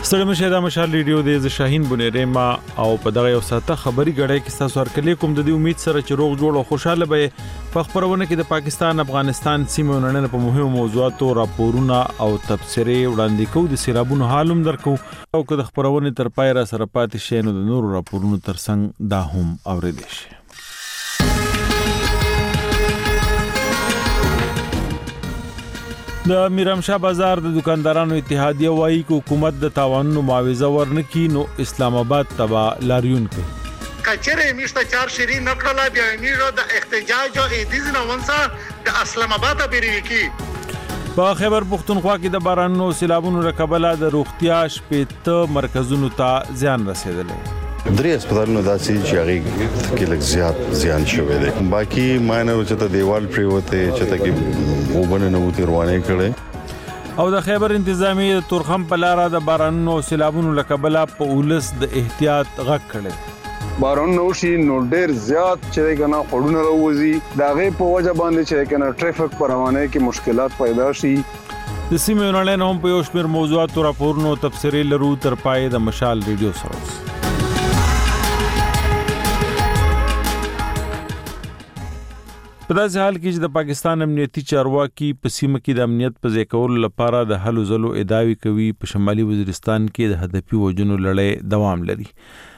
ستړي مشه د مشال ریډیو د شاهین بنيره ما او په دغه یو ساته خبري غړې کې تاسو ورکلې کوم د دې امید سره چې روغ جوړ او خوشاله به په خبرونه کې د پاکستان افغانستان سیمه وننه په مهمو موضوعاتو راپورونه او تبصرې وړاندې کوو د سیرابونو حالم درکو او که د خبرونه تر پای را سره پاتې شي نو د نورو راپورونو ترڅنګ دا هم اوریدل شي. د میرامشاه بازار د دکاندارانو اتحادیه وايي چې حکومت د تاوانونو معاوضه ورنکي نو اسلام آباد تبا لاریون کوي. کچره میشته چار شری نکړه بیا میرو د احتجاج او ایدیز نو ونسا د اسلام آباد بیرې کی په خیبر پختونخوا کې د بارانونو سیلابونو رکبله د روغتیا شپېته مرکزونو ته زیان رسیدلی. درې هسپتالونو داسې چې هغه کې لږ زیات زیان شوی دی. باقي ماینر چې ته دیوال پریوته چې ته کې وبنه نو تی روانه کړي او د خیبر انتظامی د تورخم په لار د بارانونو سیلابونو لکبله په اولس د احتیاط غږ کړي. باران نو شي نو ډېر زیات چې کنه خړونه راوځي داغه په وجه باندې چې کنه ټریفیک پر روانه کې مشکلات پیدا شي. د سیمه ونړۍ هم په یو شمېر موضوعاتو راپورونو تبصرې لرو تر پای د مشال ریډیو سره. په داسې حال کې چې د پاکستان امنیتي چارواکي په سیمه کې د امنیت په ځای کولو لپاره د هلو ځلو ادعاوې کوي په شمالي وزیرستان کې د هدفي وژنو لړۍ دوام لري.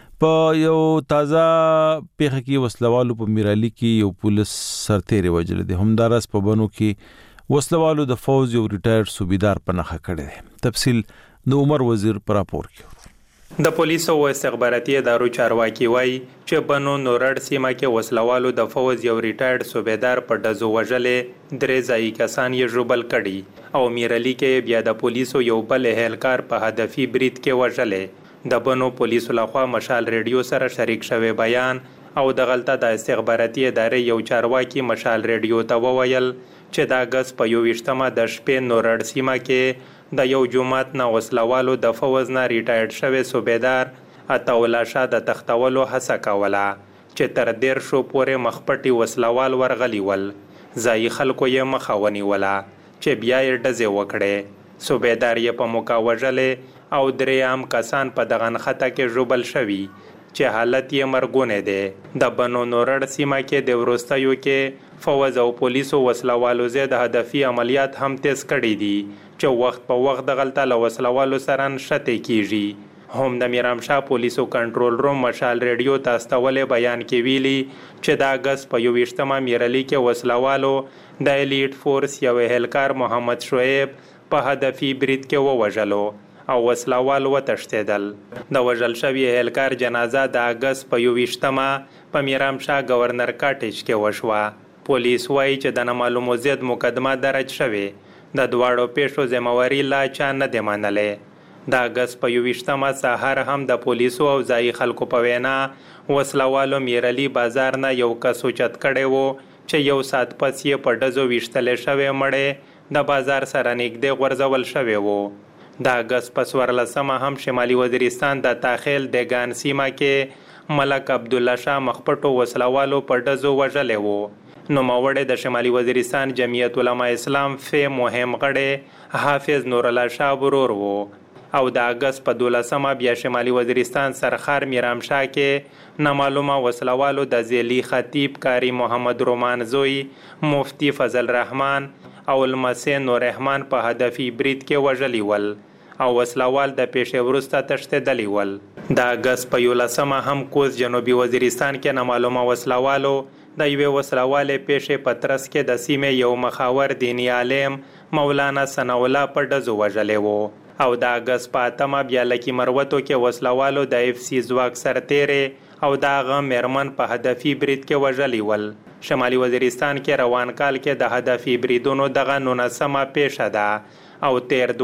په یو تازه پیښه کې وسلوالو په میرالي کې یو پولیس سرتیری وژل دي. همدارس په بنو کې وسلوالو د فوج یو ریټایر صوبیدار په نخښه کړی دی. تفصیل د عمر وزیر پر راپور کې. د پولیسو او استخباراتي ادارو چارواکي وایي چې بنو نورړ سیمه کې وسلوالو د فوج یو ریټایرډ صوبیدار په ډزو وژلې 3 ځایي کسان یې ژوبل کړي او میرالي کې بیا د پولیسو یو بل اهلکار په هدفي برید کې وژلې. د بنو پولیسو لخوا مشال ریډیو سره شریک شوی بیان او د غلطه د استخباراتي ادارې یو چارواکي مشال ریډیو ته وویل چې د اگست په 21مه د شپې نورړ سیمه کې د یو جماعت نه وسلوالو د فوج نه ریټایرډ شوی صوبیدار عطاالله شاه د تختولو هڅه کوله چې تر 10 پورې مخپټي وسلوال ورغلي ول. ځایي خلکو یې مخه ونیوله چې بیا یې ډزې وکړې. صوبیدار یې په موقع وژلې او 3 عام کسان په دغه نښته کې ژوبل شوي چې حالت یې مرګونی دی. د بنو نورړ سیمه کې د وروستیو کې فوج او پولیسو وسلوالو زید هدفي عملیات هم تیز کړي دي چې وخت په وخت د غلطه له وسلوالو سره نښتې کیږي. هم د میرامشاه پولیسو کنټرول روم مشال ریډیو ته استولې بیان کې ویلي چې د اگست په 21مه میرالي کې وسلوالو د الیټ فورس یو اهلکار محمد شعیب په هدفي برید کې ووژلو او وسلوال وتښتېدل. د وژل شوي اهلکار جنازه د اگست په 21مه په میرامشاه گورنر کاټیج کې وشوه. پولیس وایي چې د نامعلومو ضد مقدمه درج شوې. د دواړو پیښو ذمہواري لا چا نه دی منلې. د اگست په 21مه سهار هم د پولیسو او ځایي خلکو په وینا وسلوالو میرالي بازار نه یو کس اوچت کړی و چې یو ساعت پس یې په ډزو ویشتلی شوی مړی د بازار سره نږدې غورځول شوی و. د اگست په 14مه هم شمالي وزیرستان د تاخیل دګان سیمه کې ملک عبدالله شاه مخپټو وسلوالو په ډزو وژلی و. نوموړی د شمالي وزیرستان جمعیت علما اسلام فی مهم غړی حافظ نورالله شاه ورور و او د اگست په 12مه بیا شمالي وزیرستان سرخار میرامشاه کې نامعلومه وسلوالو د ذیلی خطیب کاری محمد رومان زوی مفتی فضل رحمان او المسی نور رحمان په هدفي برید کې وژلي ول او وسلوال د پیښې وروسته تښتېدلي ول. د اگست په 11مه هم کوز جنوبي وزیرستان کې نامعلومه وسلوالو د یوې وسلوالې پیښې په ترڅ کې د سیمې یو مخاور دیني عالم مولانا ثناء الله په ډزو وژلی و او د اگست په 8مه بیا لکي مروتو کې وسلوالو د اف سی ځواک سرتیری او د هغه میرمن په هدفي برید کې وژلی ول. شمالي وزیرستان کې روان کال کې د هدفي بریدونو دغه 19مه پیښه ده او تیر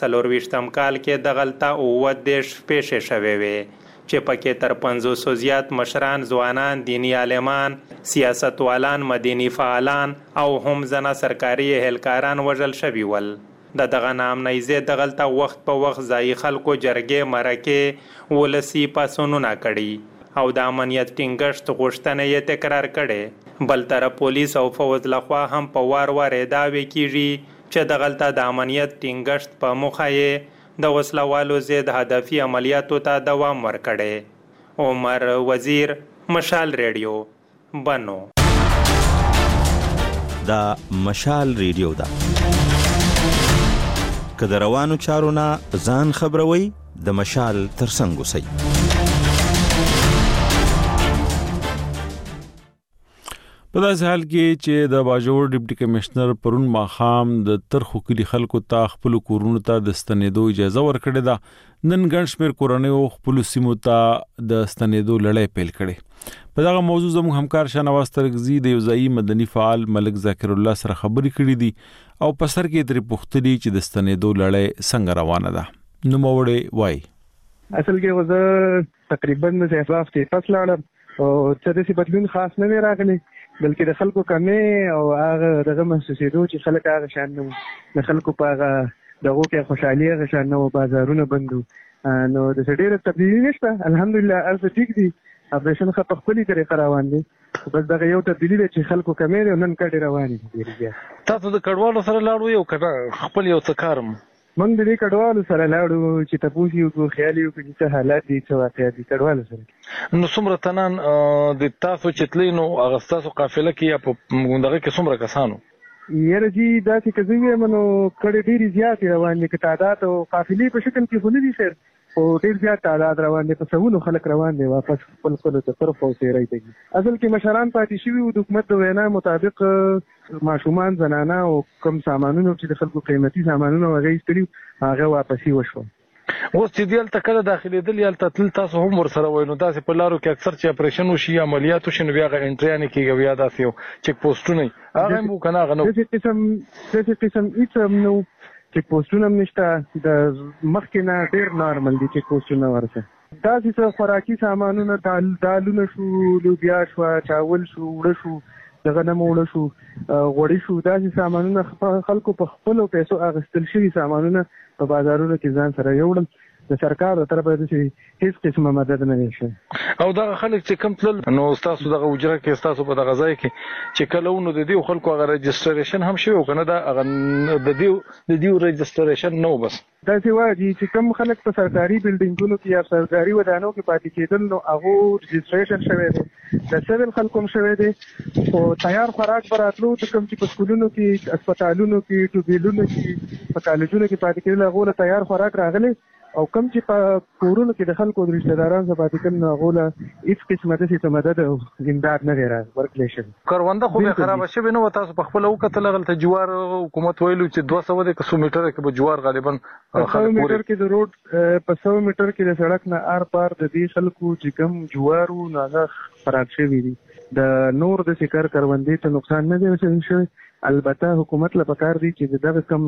2024 کال کې د غلطه 29 پیښې شوې وې چې پکې تر 500 زیات مشران، ځوانان، دینی عالمان، سیاستوالان، مدني فعالان او هم ځنه سرکاري اهلکاران وژل شوي ول. دغه نامنیزې د غلطه وخت په وخت ځایي خلکو جرګې مرکې ولسي پاڅونونه کړي او د امنیت ټینګښت غوښتنې یې تکرار کړي. بل طرف پولیس او فوج لخوا هم په وار وار ادعاوې کیږي چې د غلطه د امنیت ټینګښت په موخه یې د وسلوالو ضد هدفي عملیاتو ته دوام ورکړی. عمر وزیر، مشال ریډیو، بنو. دا مشال ریډیو ده. که د روانو چارو نه ځان خبروي، د مشال ترڅنګ اوسئ. په داسې حال کې چې د باجوړ ډیپټي کمشنر پرون ماښام د ترخو کلي خلکو ته خپل کورونو ته د ستنېدو اجازه ورکړې ده، نن ګڼ شمېر کورنیو خپلو سیمو ته د ستنېدو لړۍ پیل کړې. په دغه موضوع زموږ همکار شاهنواز ترکزي د یو ځایي مدني فعال ملک ذاکر الله سره خبرې کړې دي او په سر کې ترې پوښتنې چې د ستنېدو لړۍ څنګه روانه ده. نوموړی وایي اصل کې زه تقریبا د احساس کې پس لاړم او څه داسې بدلون خاص نه دی راغلی، بلکې د خلکو کمې او هغه دغه محسوسېدو چې خلک هغه شان نه وو، د خلکو په هغه دغو کې خوشحالي هغه شان نه وو، بازارونه بند وو. نو د څه ډېره تبدیلي نشته، الحمدلله هر څه ټیک دي، اپریشن ښه په خپلې طریقه روان دی. بس دغه یو تبدیلي ده چې خلکو کمې دی او نن کډې روانې دي ډېرې زیات. تاسو د کډوالو سره لاړو یو خپل یو څه کارم؟ موږ د دې کډوالو سره لاړو چې تپوس یې وکړو، خیال یې وکړو چې څه حالات دي، څه واقعات دي کډوالو سره. نو څومره تنان د تاسو چې تلئ نو هغه ستاسو قافله کې یا په دغه کې څومره کسانو؟ یاره جي داسې که زه ووایم نو کډې ډېرې زیاتې روان دي، که تعداد او قافلې په شکل کې خو نه دي خیر، خو ډېر زیات تعداد روان دی، په سوونو خلک روان دی واپس خپل خپلو ته طرف او تېری ته دي. اصل کې مشران پاتې شوي وو، د حکومت د وینا مطابق ماشومان، زنانه او کم سامانونه چې د خلکو قیمتي سامانونه هغه ایستلي هغه واپسي وشول. اوس چې دی هلته کله داخلېدل یا هلته تلل تاسو هم ورسره وای، نو داسې په لارو کې اکثر چې اپریشن وشي یا عملیات وشي نو بیا هغه انټریانې کېږي او یا داسې یو چیک پوسټونه وي، هغه هم وو که نه هغه نه وو؟ داسې قسم هېڅ هم نه وو، چیک پوسټونه هم نشته، د مخکې نه ډېر نارمل دي چیک پوسټونه ورته. داسې څه خوراکي سامانونه، دالونه شو، لوبیا شوه، چاول شو، وړه شو، د غنمو وړه شو، غوړي شو، داسې سامانونه خلکو په خپلو پیسو اخیستل شوي سامانونه په بازارونو کې ځان سره یوړل. د سرکار د طرفه داسې هېڅ قسمه مدد نه دی شوی. او دغه خلک چې کم تلل نو ستاسو دغه حجره کې ستاسو په دغه ځای کې چې کله و نو د دې خلکو هغه رجسټریشن هم شوی و که نه؟ دا هغه د دې رجسټریشن نه و؟ بس داسې وایي چې کوم خلک په سرکاري بلډینګونو کې یا سرکاري ودانو کې پاتې کېدل نو هغو رجسټریشن شوی دی، د سیول خلکو هم شوی دی، خو تیار خوراک به راتلو د کوم چې په سکولونو کې، اسپتالونو کې، ټوبیلونو کې، په کالجونو کې پاتې کېدل هغو له تیار خوراک راغلی، او کم چې په کورونو کې د خلکو د رشته دارانو څخه پاتې کېدل نو هغو له هېڅ قسمه داسې مدد او امداد نه دی ورکړی شوی. کرونده خو بیا خرابه شوې نه وه، تاسو په خپله وکتل هغلته جوار حکومت ویلو چې 200 دی که 100 میټره کې به جوار غالبا 100 میټر کې د روډ په 100 میټر کې د سړک نه ار پار د دې خلکو چې کوم جوار وو نو هغه خراب شوي دي. د نور د کروندې ته نقصان نه دی رسېدل شوی، البته حکومت له پکار دی چې دغه کم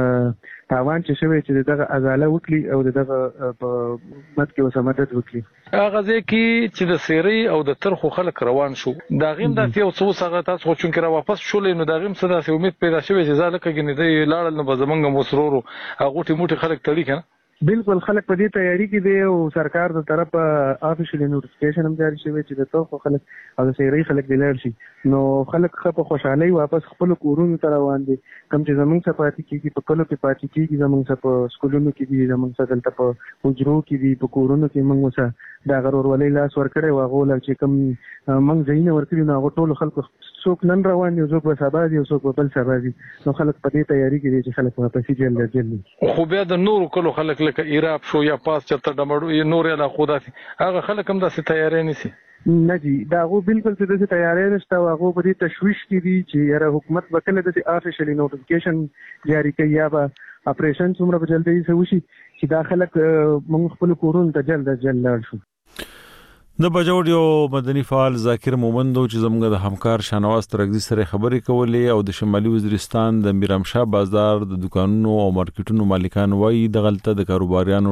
تاوان چې شوی چې دغه ازاله وکړي او دغه په حکومت کې اوسه مدد وکړي. هغه ځای کې چې د سیرۍ او د ترخو خلک روان شو، د هغې هم داسې یو څه اوس هغه تاسو خو چونکې راواپس شولې نو د هغې هم څه داسې امید پیدا شوی چې ځه لکه ګنې دی لاړل نو به زمونږ هم اوس ورو غوټې موټې خلک تړي که نه؟ بالکل خلک په دې تیاری کې دی او سرکار د طرفه افیشیلي نوټیفیکیشن هم جاری شوی چې د ترخو خلک او د سیرۍ خلک دې لاړ شي، نو خلک ښه په خوشحالۍ واپس خپلو کورونو ته روان دي. کوم چې زموږ څه پاتې کېږي په کلو کې پاتې کېږي، زموږ څه په سکولونو کې دي، زموږ څه دلته په حجرو کې دي، په کورونو کې موږ څه د هغه ورورولۍ لاس ورکړی و، هغو له چې کوم موږ ځایونه ورکړي نو هغو ټولو خلکو څوک نن روان دي، څوک به سبا دي او څوک به بل سبا دي، نو خلک په دې تیاری کې دي چې خلک واپسي جلد جلد. خو بیا د نورو کلو خلک لکه ایراب شو یا پاس چرته ډمړو نور علاقو داسې هغه خلک هم داسې تیاری نیسي؟ نه جی، دا هغو بالکل چې داسې تیاری نشته او هغو په دې تشویش کې دي چې یاره حکومت به کله داسې افیشیلي نوټیفیکیشن جاری کوي یا به اپریشن څومره په جلدۍ سره وشي چې دا خلک موږ خپلو کورونو ته جلد لاړ شو. د باجوړ یو مدني فعال ذاکر مومند چې زموږ د همکار شاهنواز ترکزي سره خبرې کولې او د شمالي وزیرستان د میرامشاه بازار د دکانونو او مارکیټونو مالکان وایي دغلته د کاروباریانو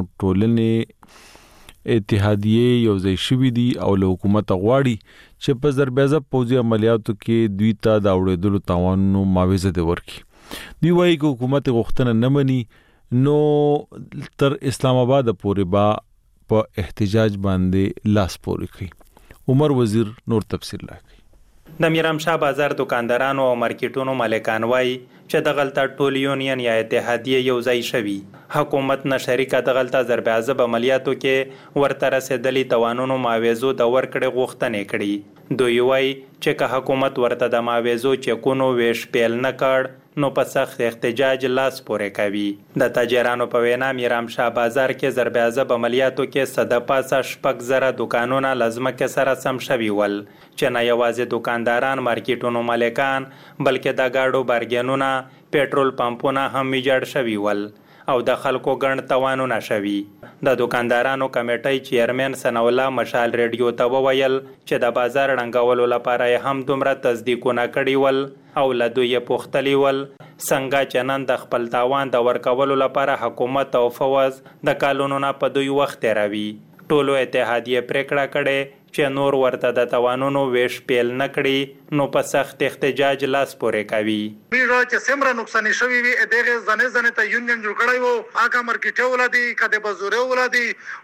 ټولنې اتحادیې یو ځای شوي دي او له حکومت غواړي چې په ضربېضب پوځي عملیاتو کې دوی ته د اورېدلو تاوانونو معاوضه دې ورکړي. دوی وایي که حکومت غوښتنه نه مني نو تر اسلام آباد پورې به په احتجاج باندې لاس پورې کوي. عمر وزیر نور تفصیل راکړي. د میرامشاه بازار دکاندارانو او مارکیټونو مالکان وایي چې دغلطه ټول یونین یا اتحادیه یو ځای شوي. حکومت نه شریکه دغلطه ضرب عضب عملیاتو کې ورته رسېدلي توانونو معاوضو د ورکړې غوښتنې کړي. دوی وایي چې که حکومت ورته د معاوضو چکونو ویش پیل نه کړ نو په سخت احتجاج لاس پورې کوي. د تاجرانو په وینا میرام شاه بازار کې ضرب عضب عملیاتو کې صد پاسه 6,000 دکانونه لازمکه سره سم شوي ول چې نه یوازې دکانداران مارکیټونو مالکان بلکې د گاډو بارګینونه پېټرول پمپونه هم ویجاړ شوي ول او د خلکو ګڼ توانونه شوي. د دکاندارانو کمیټۍ چیرمن ثناء الله مشال ریډیو ته وویل چې د بازار ړنګولو لپاره هم دومره تصدیقونه کړي ول او له دوی پوښتلي ول څنګه چې نن د خپل تاوان د ورکولو لپاره حکومت او فوز د کالونو نه په دوی وخت تیروي. ټولو اتحادیه پریکړه کړې چې نور ورته د توانونو ویش پیل نه کړي نو په سخت احتجاج لاس پورې کوي. میرا چې سمره نقصان شوی وي دغه ځنه ته یونین جوړ کړی وو اګه مارکیټ ولادي کده بازوره ولادي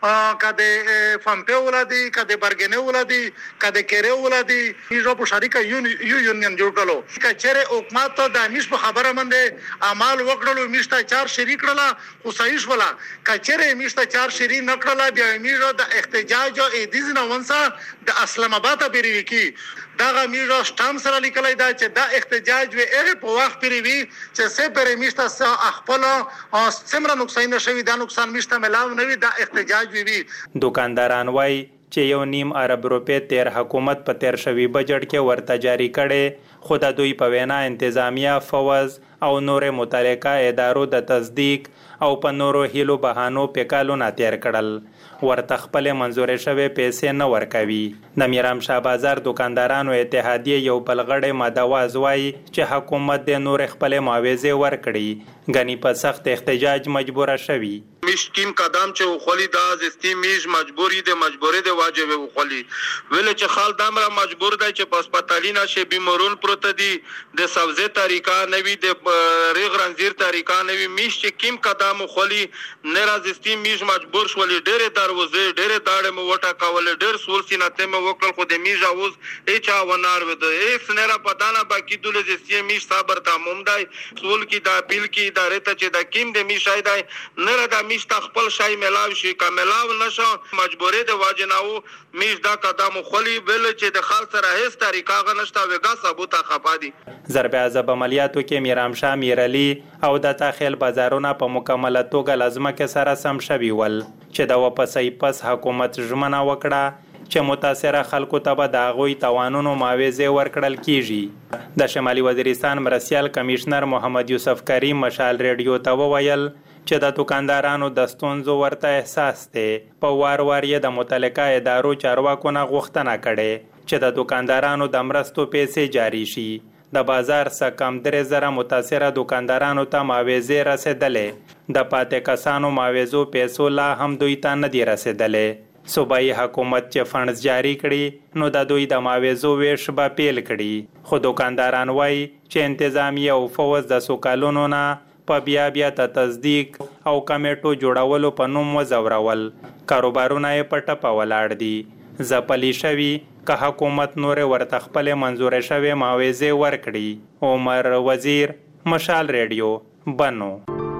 کده فامپه ولادي کده برګنه ولادي کده کېره ولادي میرا په شریکه یونین جوړ کړو کچره حکومت د میش په خبره منده اعمال وکړلو میشته 4 شریک کړلا خو صحیح ولا کچره میشته 4 شریک نکړلا بیا میرا د احتجاج او دیزنه ونسا د اسلام آباد پیریوي کی داغه میرا شتام سره لیکلای دا چې دا احتجاج وی هغه په وخت پیریوي چې سه پر میشته خپل سمره نقصان شوی دا نقصان میشته ملاو نوي دا احتجاج وی. دکانداران وای چې 1.5 ارب روپے تیر حکومت په تیر شوی بجټ کې ورته جاری کړي خو د دوی په وینا انتظامیه فوز او نور متعلقه ادارو د تصدیق او په نورو هیلو بهانو په کالونه تیر کړل ورته خپل منزورې شوی پیسې نه ورکوي. د میرام شاه بازار دکاندارانو اتحادیه یو بلغړې مادواز وایي چې حکومت د نور خپل معاوضه ورکړي غني په سخت احتجاج مجبوره شوی. مشکیم قدم چې خولي دا زستی میش مجبوری د واجب خولي ویل چې خال دامره مجبور دی چې پاسپټالینا شي بیمارون پروت دي د سبزه طریقه نوی د ریغ رنزیر طریقه نوی میش چې کیم قدم خولي نه رازستی میش مجبور شولې ډېر دروازه ډېر داړه مو وټا کول ډېر سول سیناته مو وکړ خو د میش اوس اچا ونار ود ایس نه را پدانه باقی دول زستی میش صبر تمام دی سول کی دا پیل کی ادارې ته چې د کیم د میش ایدای نه را د میش خپل شای ملاو شي کاملاو نشو مجبورې د واجناو میش دا قدم خولي بل چې د خال سره هیڅ طریقه غنښت وګا ثبوت خپادي. ضرب عضب عملیاتو کې میرام شاه میرعلی او د تاخیل بازارونه په مکمله توګه لازمه کې سره سم شوي ول چې د واپسې پس حکومت ژمنه وکړه چې متاثره خلکو ته به د هغوی توانونو معاوضه ورکړل کیږي. د شمالي وزیرستان مرستیال کمشنر محمد یوسف کریم مشال ریډیو ته وویل چې د دکاندارانو د ستونزو ورته احساس دی په وار یې د متعلقه ادارو چارواکو نه غوښتنه کړې چې د دکاندارانو د مرستو پیسې جاری شي. د بازار څخه کم 3,000 متاثره دکاندارانو ته معاوضې رسېدلې د پاتې کسانو معاوضو پیسو لا هم دوی ته نه دی رسېدلې. صوبایي حکومت چې فنډز جاری کړي نو د دوی د معاوضو ویش به پیل کړي خو دکانداران وایي چې انتظامیه او فوز د سوکالونو نه په بیا ته تصدیق او کمیټو جوړولو په نوم وزورول کاروبارونه یې په ټپه ولاړ دي. ځپلي شوي که حکومت نور ورته خپل منظور شوی معاوضه ورکړي. عمر وزیر مشال ریډیو بنو.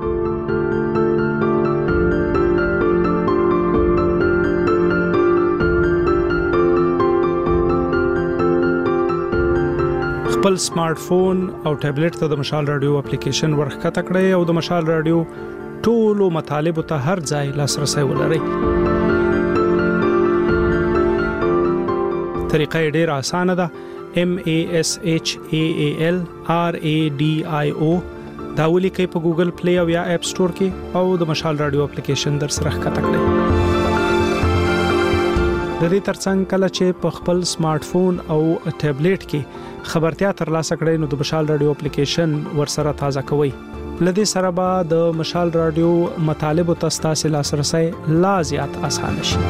خپل سمارټ فون او ټابلیټ ته د مشال رادیو اپلیکیشن ورخکته کړئ او د مشال رادیو ټولو مطالبه ته هر ځای لاسرسي ولرئ. طریقه ډیره اسانه ده. MASHAAL RADIO دا ولیکئ په ګوګل پلی او یا اپ سٹور کې او د مشال رادیو اپلیکیشن در سره ښکته کړئ. د دې ترڅنګ کله چې په خپل سمارټ فون او ټابلیټ کې خبرتیا ترلاسه کړئ نو د مشال رادیو اپلیکیشن ورسره تازه کوئ. لدې سره به د مشال رادیو مطالب او تاسو لاسرسي لا زیات اسانه شي.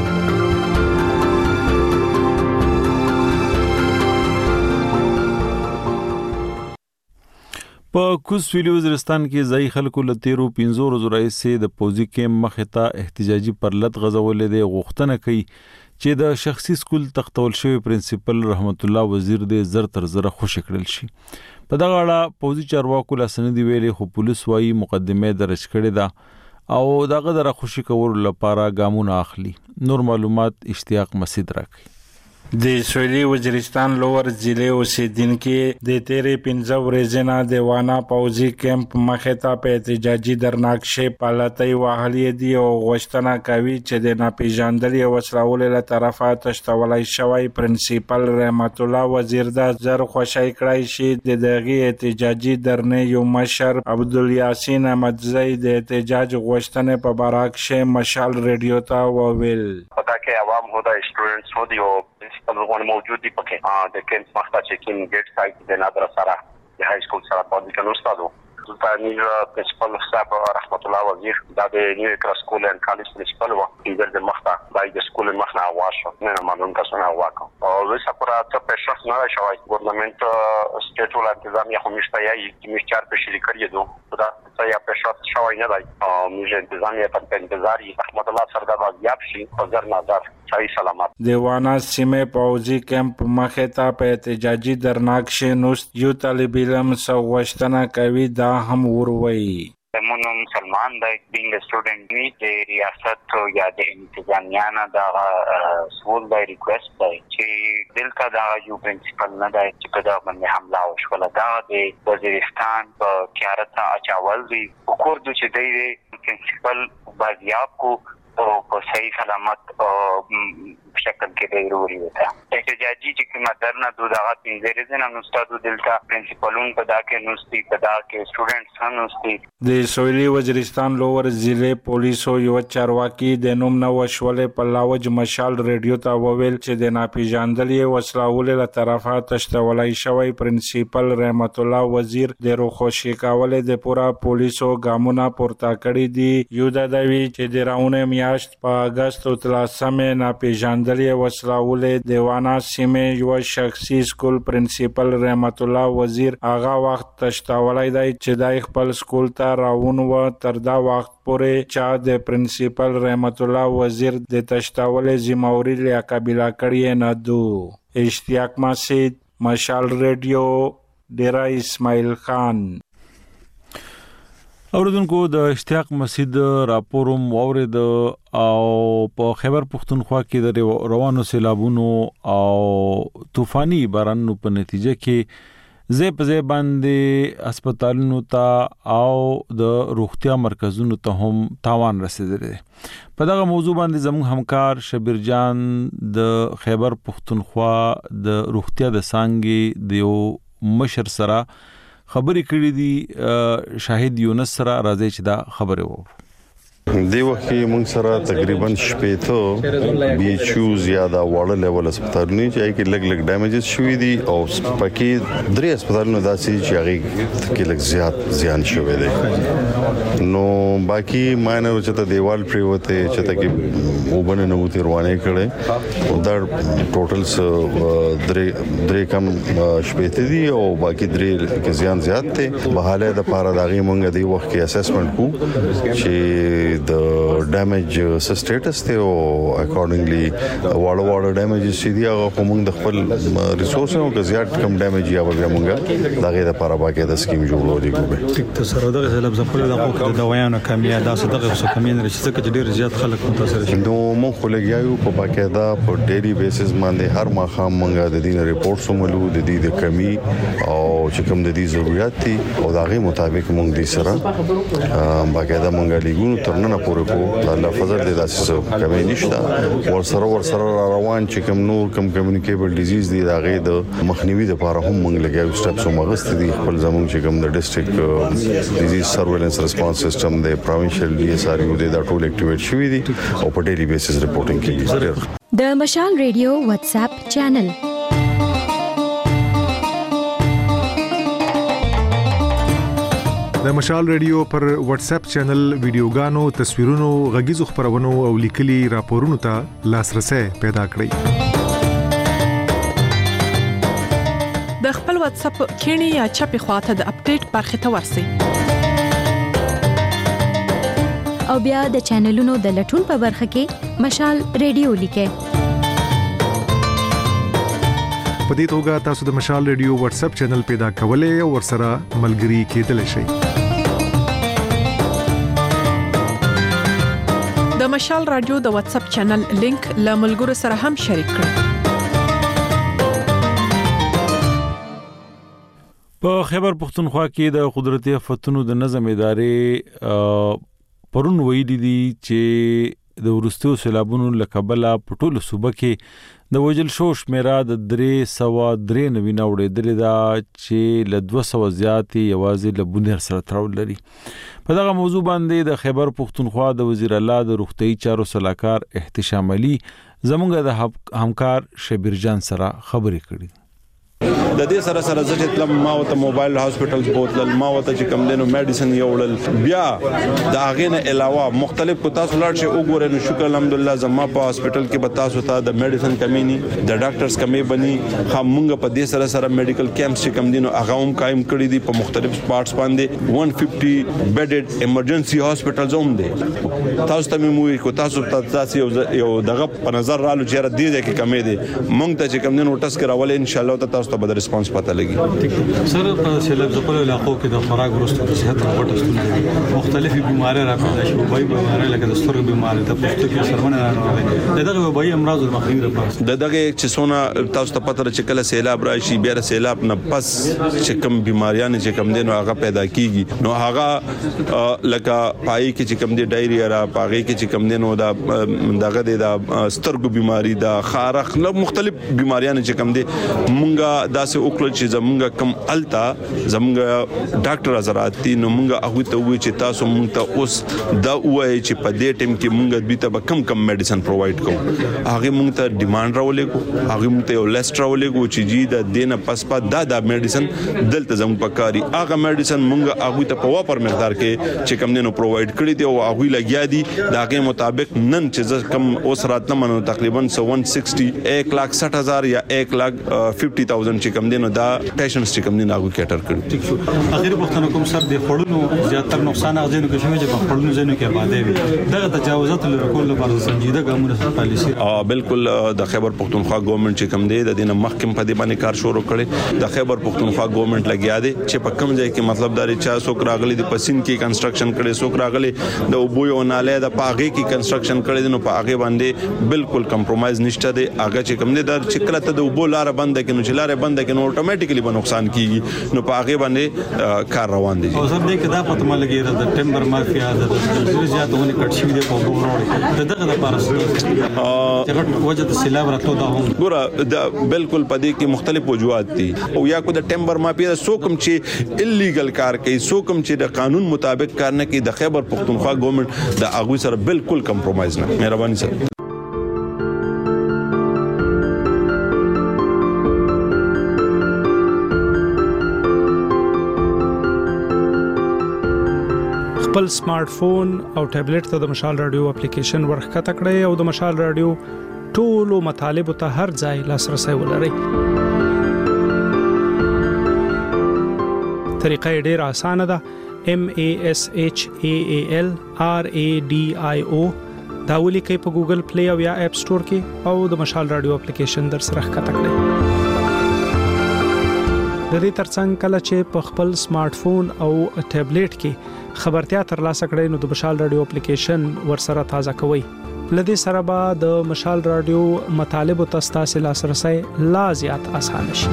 په کوز ویلي وزیرستان کې ځای خلکو له 13-15 ورځې راهیسې د پوځي کیمپ مخې ته احتجاجي پرلط غځولې ده. غوښتنه کوي چې د شخصي سکول تختول شوی پرنسپل رحمت الله وزیر دې زر تر زره خوشی کړل شي. په دغه اړه پوځي چارواکو لا سندې ویلې خو پولیس وايي مقدمه درج کړې ده او دغه د خوشی کولو لپاره ګامونه اخلي. نور معلومات اشتیاق مسعود راکړي. د سویلي وزیرستان لوور ضلع اوسیدونکو د تیرې 15 ورځې نه د وانا پوځي کیمپ مخې ته په احتجاجي درناکشې پالتۍ وهلې دي او غوښتنه کوي چې د ناپېژندلې وسلوالو له طرفه تشتولای شوی پرنسپل رحمت الله وزیر د زر خوشی کړی شي. د دغه احتجاجي درنې یو مشر عبدالیاسین احمدزی د احتجاج غوښتنې په باره کې مشال ریډیو ته وویل تاکہ عوام هو د سټوډنټس هو دی او پرنسپل موجود دی پکې د کیمپ مخته چې کین ګیټ سایت د نادر سره د های سکول سره پاتې کنو استادو سلطانی پرنسپل صاحب رحمت الله وزیر د نیو کراس سکول ان کالج پرنسپل و د مخته د سکول مخنه واشه نه معلوم کسونه واکو او وسه پر اته په شخص نه شوی ګورنمنت سټیټ ول انتظامیه همشته یی چې مشچار په شری کړی دو دا یا په شخص شوی نه دی او موږ انتظامیه په انتظاری رحمت الله سره د واجب شي حاضر نظر سلامات. د وانا سیمه پوځي کیمپ مخې ته په احتجاجي درناکشې نوست یو طالب علم غوښتنه کوي دا هم وروي. مونږ مسلمان د بینګ سټوډنټ می د ریاست یا د انتظامیه نه د سوال د ریکوست دی چې دلته دا یو پرنسپل نه دی چې په دا باندې حمله وشوله. دا د وزیرستان په کیارتا اچاول دی وکړ چې دی پرنسپل بازیاب کو او په صحیح سلامت شکل کې دی وروړي وتا احتجاجي چې کومه درنه دغه 15 ورځې نه استادو دلته پرنسپلون په دا کې نوستي په دا کې سټوډنټس هم نوستي. د سویلي وزیرستان لوور ضلع پولیسو یو چارواکي د نوم نو وشولې په لاوج مشال ریډیو ته وویل چې د ناپېژندلې وسلوالو له طرفه تشتولای شوی پرنسپل رحمت الله وزیر د روخوشي کولې د پورا پولیسو ګامونه پورته کړی دي. یو د دوی چې د راونه میاشت په اگست او تلاسمه ناپېژندلې وسلوالو د وانا سیمه یو شخصي سکول پرنسپل رحمت الله وزیر هغه وخت تشتولای دی چې د خپل سکول ته راون و تر دا وخت پورې چې د پرنسپل رحمت الله وزیر د تشتولې ذمہواری له قبیله کړی نه دو. اشتیاق مسعود مشال ریډیو ډیرا اسماعیل خان. اوردونکو د اشتیاق مسعود راپوروم واورید او په خیبر پختونخوا کې د روانو سیلابونو او طوفاني بارانونو په نتیجه کې زې په زې باندې هسپتالونو ته او د روغتیا مرکزونو ته هم تاوان رسیدلی. په دغه موضوع باندې زموږ همکار شبیر جان د خیبر پختونخوا د روغتیا د څانګې د یو مشر سره خبرې کړې دي. شاهد یونس سره راځي چې دا خبره وو. دی وخت کې موږ سره تقریبا شپېته بیچوز یا دا وړه لیول هسپتالونه چې لګ ډیمیجز شوې دي او پکې درې هسپتالونه داسې چې هغه کې لږ زیات زیان شوی دی. نو باقي ماینر چې ته دیوال پریوته چې ته کې وبنه نو تی روانه کړي دا ټوټل درې کم شپېته دي او باقي درې کې زیان زیات دي. بهاله د پاره دغه موږ دی وخت کې اسسمنت کو چې د ډیمیج سټیټس ته او اکورډنګلی واړه ډیمیجز چې دی هغه موږ د خپل ریسورسونو کې زیات کم ډیمیج یا بیا موږ دغه لپاره باقي د سکیم جوړول دي کومه ټیک ته سره دغه سلام زپل د حقوق د دوايانو کمیه دا صدقه څه کمیه لري چې ډیر زیات خلک متاثر شي. نو موږ خلګیاو په باقاعده په ډیلی بیسس باندې هر ماخام موږ د دې ریپورټ سمولو د دې د کمی او چې کوم د دې ضرورت دي او دغه مطابق موږ دې سره باقاعده موږ لیګونو تر نن پورې کو الله فضل دې داسې کمی نشته. ورسره روان چې کوم نور کوم کمیونیکیبل ډیزیز دي دغه د مخنیوي لپاره هم موږ لګیاو سټپس مغست دي خپل زموږ چې کوم د ډیسټریکټ ډیزیز سرویلنس ریسپانس سیستم د پروینشل ډي اس ار یو د ټول اکټیویټ شوی دي او په ډیلی بیسس ریپورټینګ کوي. د مشال ریډیو واتس اپ چینل د مشال ریډیو پر واتس اپ چینل ویډیوګانو تصویرونو غږیزو خبرونو او لیکلي راپورونو ته لاسرسي پیدا کړئ. د خپل واتس اپ کینی یا چپی خواته د اپډیټ برخه ته ورسئ او بیا د چینلونو د لټون په برخه کې مشال ریډیو لیکئ. په دې توګه تاسو د مشال ریډیو واتس اپ چینل پیدا کولای او ورسره ملګري کېدلی شئ. د مشال رادیو د واتس اپ چینل لینک له ملګرو سره هم شریک کړئ. په خیبر پختونخوا کې د قدرتي آفتونو د نظم ادارې پرون ویلي دي چې د ورستیو سیلابونو له کبله په ټولو صوبه کې د وجل شو شمیره د 393 نه وړېدلې ده چې له 200 زیاتې یوازې له بونیر سره تړاو لري. په دغه موضوع باندې د خیبر پختونخوا د وزیر اعلی د روغتیايي چارو صلاحکار احتشام علي زموږ د همکار شبیر جان سره خبرې کړې. د دې سره سره زه چې تلم ما وته موبایل هاسپټل بوتل ما وته چې کم دینو میډیسن یوړل بیا د هغه نه علاوه مختلف کو تاسو لاړ شي وګورئ نو شکر الحمدلله زما په هاسپټل کې به تاسو ته د میډیسن کمی نه د ډاکټرز کمی بني همغه په دې سره سره میډیکل کیمپس چې کم دینو هغه هم قائم کړی دي په مختلف سپاټس باندې 150 بیډډ ایمرجنسي هاسپټلز هم دي. تاسو ته مو کو تاسو ته یو دغه په نظر رالو چې را دي کې کمی دي مونږ ته چې کم دینو ټس کراول ان شاء الله تاسو ته به ریسپانس پته لګي. سر په سیلاب ځپلو علاقو کې د خوراک وروسته د صحت راغټه ستونزې مختلفې بیماری را پیدا شي. وبای بیماری لکه د سترګو بیماری د پوستکي سرمنه راغلي دغه وبای امراض المخنی لپاره دغه چې څونه تاسو ته پته چې کله سیلاب راشي بیا سیلاب نه پس چې کوم بیماریاں چې کوم دي نو هغه پیدا کیږي نو هغه لکه پای کې چې کوم دي ډایریا را پاږي کې چې کوم دي نو دغه د سترګو بیماری د خارخ مختلف بیماریاں چې کوم دي مونږه داسې وکړل چې زمونږ کم التا زمونږ ډاکټر حضرات دي نو مونږ هغه ته وی چې تاسو مونږ ته اوس دا وایي چې په دې ټیم کې مونږ د بیت به کم میډیسن پروواید کوو. هغه مونږ ته ډیماند راولې کو هغه مونږ ته یو لیست راولې کو چې جی د دینه پس په دا میډیسن دلته زموږ پکاري هغه میډیسن مونږ هغه ته په واپر مقدار کې چې کم دینو پروواید کړی دی او هغه لګیا دي دا هغه مطابق نن چې کم اوس راتنه منو تقریبا 160,000 یا 150,000 چې کم دینو دا پیشنټس چې کم دینو هغه کېټر کړي. ٹھیک شو. اخر وختونو کوم سر د خړونو زیاتره نقصان غزنو کې شوی چې په خړونو زینو کې آبادې وي دغه تجاوزات لرکول لپاره سنجیده ګامونه پالیسي بالکل د خیبر پختونخوا ګورنمنت چې کم دی د دینه محکم په دې باندې کار شروع کړي. د خیبر پختونخوا ګورنمنت لګیا دی چې په کم ځای کې مطلب داري چې څوک راغلي د پسین کې کنستراکشن کړي څوک راغلي د وبوي او ناله د پاغي کې کنستراکشن کړي نو پاغي باندې بالکل کمپرمایز نشته دی. هغه چې کم دی د چکله ته د وبو لار بند کې نو چې لار بند کې نو اتوماتیکلی به نقصان کیږي نو پاغي باندې کار روان دي. او زه دې کې دا پته ملګری د ټمبر مافیا د زیاتونه کټ شي د په وګورو دغه د پارسته چې وجه د سیلاب راتلو دا هم ګوره دا بالکل پدې کې مختلف وجوهات دي او یا کو د ټمبر مافیا سوکم چې الیګل کار کوي سوکم چې د قانون مطابق کار نه کوي د خیبر پختونخوا ګورنمنت د هغه سره بالکل کمپرمایز نه. مهرباني سره خپل سمارټ فون او ټابلیټ ته د مشال رادیو اپلیکیشن ورخکته کړئ او د مشال رادیو ټولو مطالب ته هر ځای لاسرسي ولرئ. طریقه ډیره اسانه ده. MASHAALRADIO دا ولیکئ په ګوګل پلی او یا اپ سٹور کې او د مشال رادیو اپلیکیشن در سره ښکته کړئ. د دې ترڅنګ کله چې په خپل سمارټ فون او ټابلیټ کې خبرتیا ترلاسه کړئ نو د مشال رادیو اپلیکیشن ورسره تازه کوئ. لدې سره به د مشال رادیو مطالب او تاسو لاسرسي لا زیات آسان شي.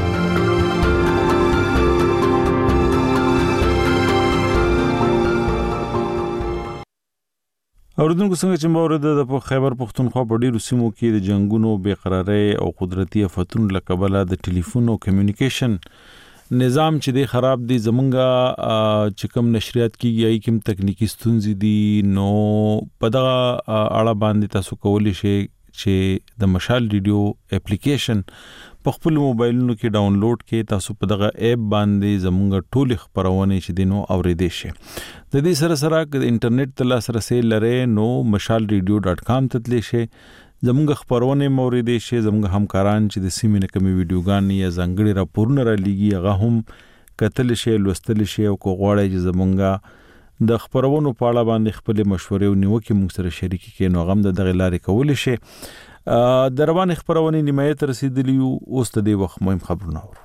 اوردونکو څنګه چې مورد د خیبر پختونخوا په ډیرو سیمو کې د جنگونو بېقرارۍ او قدرتي آفتونو له کبله د ټلیفون او کمیونیکیشن نظام چې دی خراب دی. زمونږه چې کوم نشریات کیږي ای کوم تکنیکی ستونزې دي نو په دغه اړه باندې تاسو کولی شئ چې د مشال ریډیو اپلیکیشن په خپل موبایلونو کې ډاونلوډ کې تاسو په دغه اپ باندې زمونږ ټول خبرونه چې دینو اوریدئ شئ. د دې سره سره د انټرنیټ ته لاسرسي لرئ نو mashalradio.com ته تللی شئ زمونږ خبرونه اوریدئ شئ. زمونږ همکاران چې د سیمې نه کومې ویډیوګانې یا ځانګړي راپورونه را لېږي هغه هم کتل شئ لوستل شئ او کو غواړئ چې زمونږ د خبرونو په اړه باندې خپل مشورې او نیوکې موږ سره شریک کړئ نو غم د دغه لارې کول شي. د روان خبرونه نمایت رسیدلی اوس ته د وخت مهم خبرونه اورو.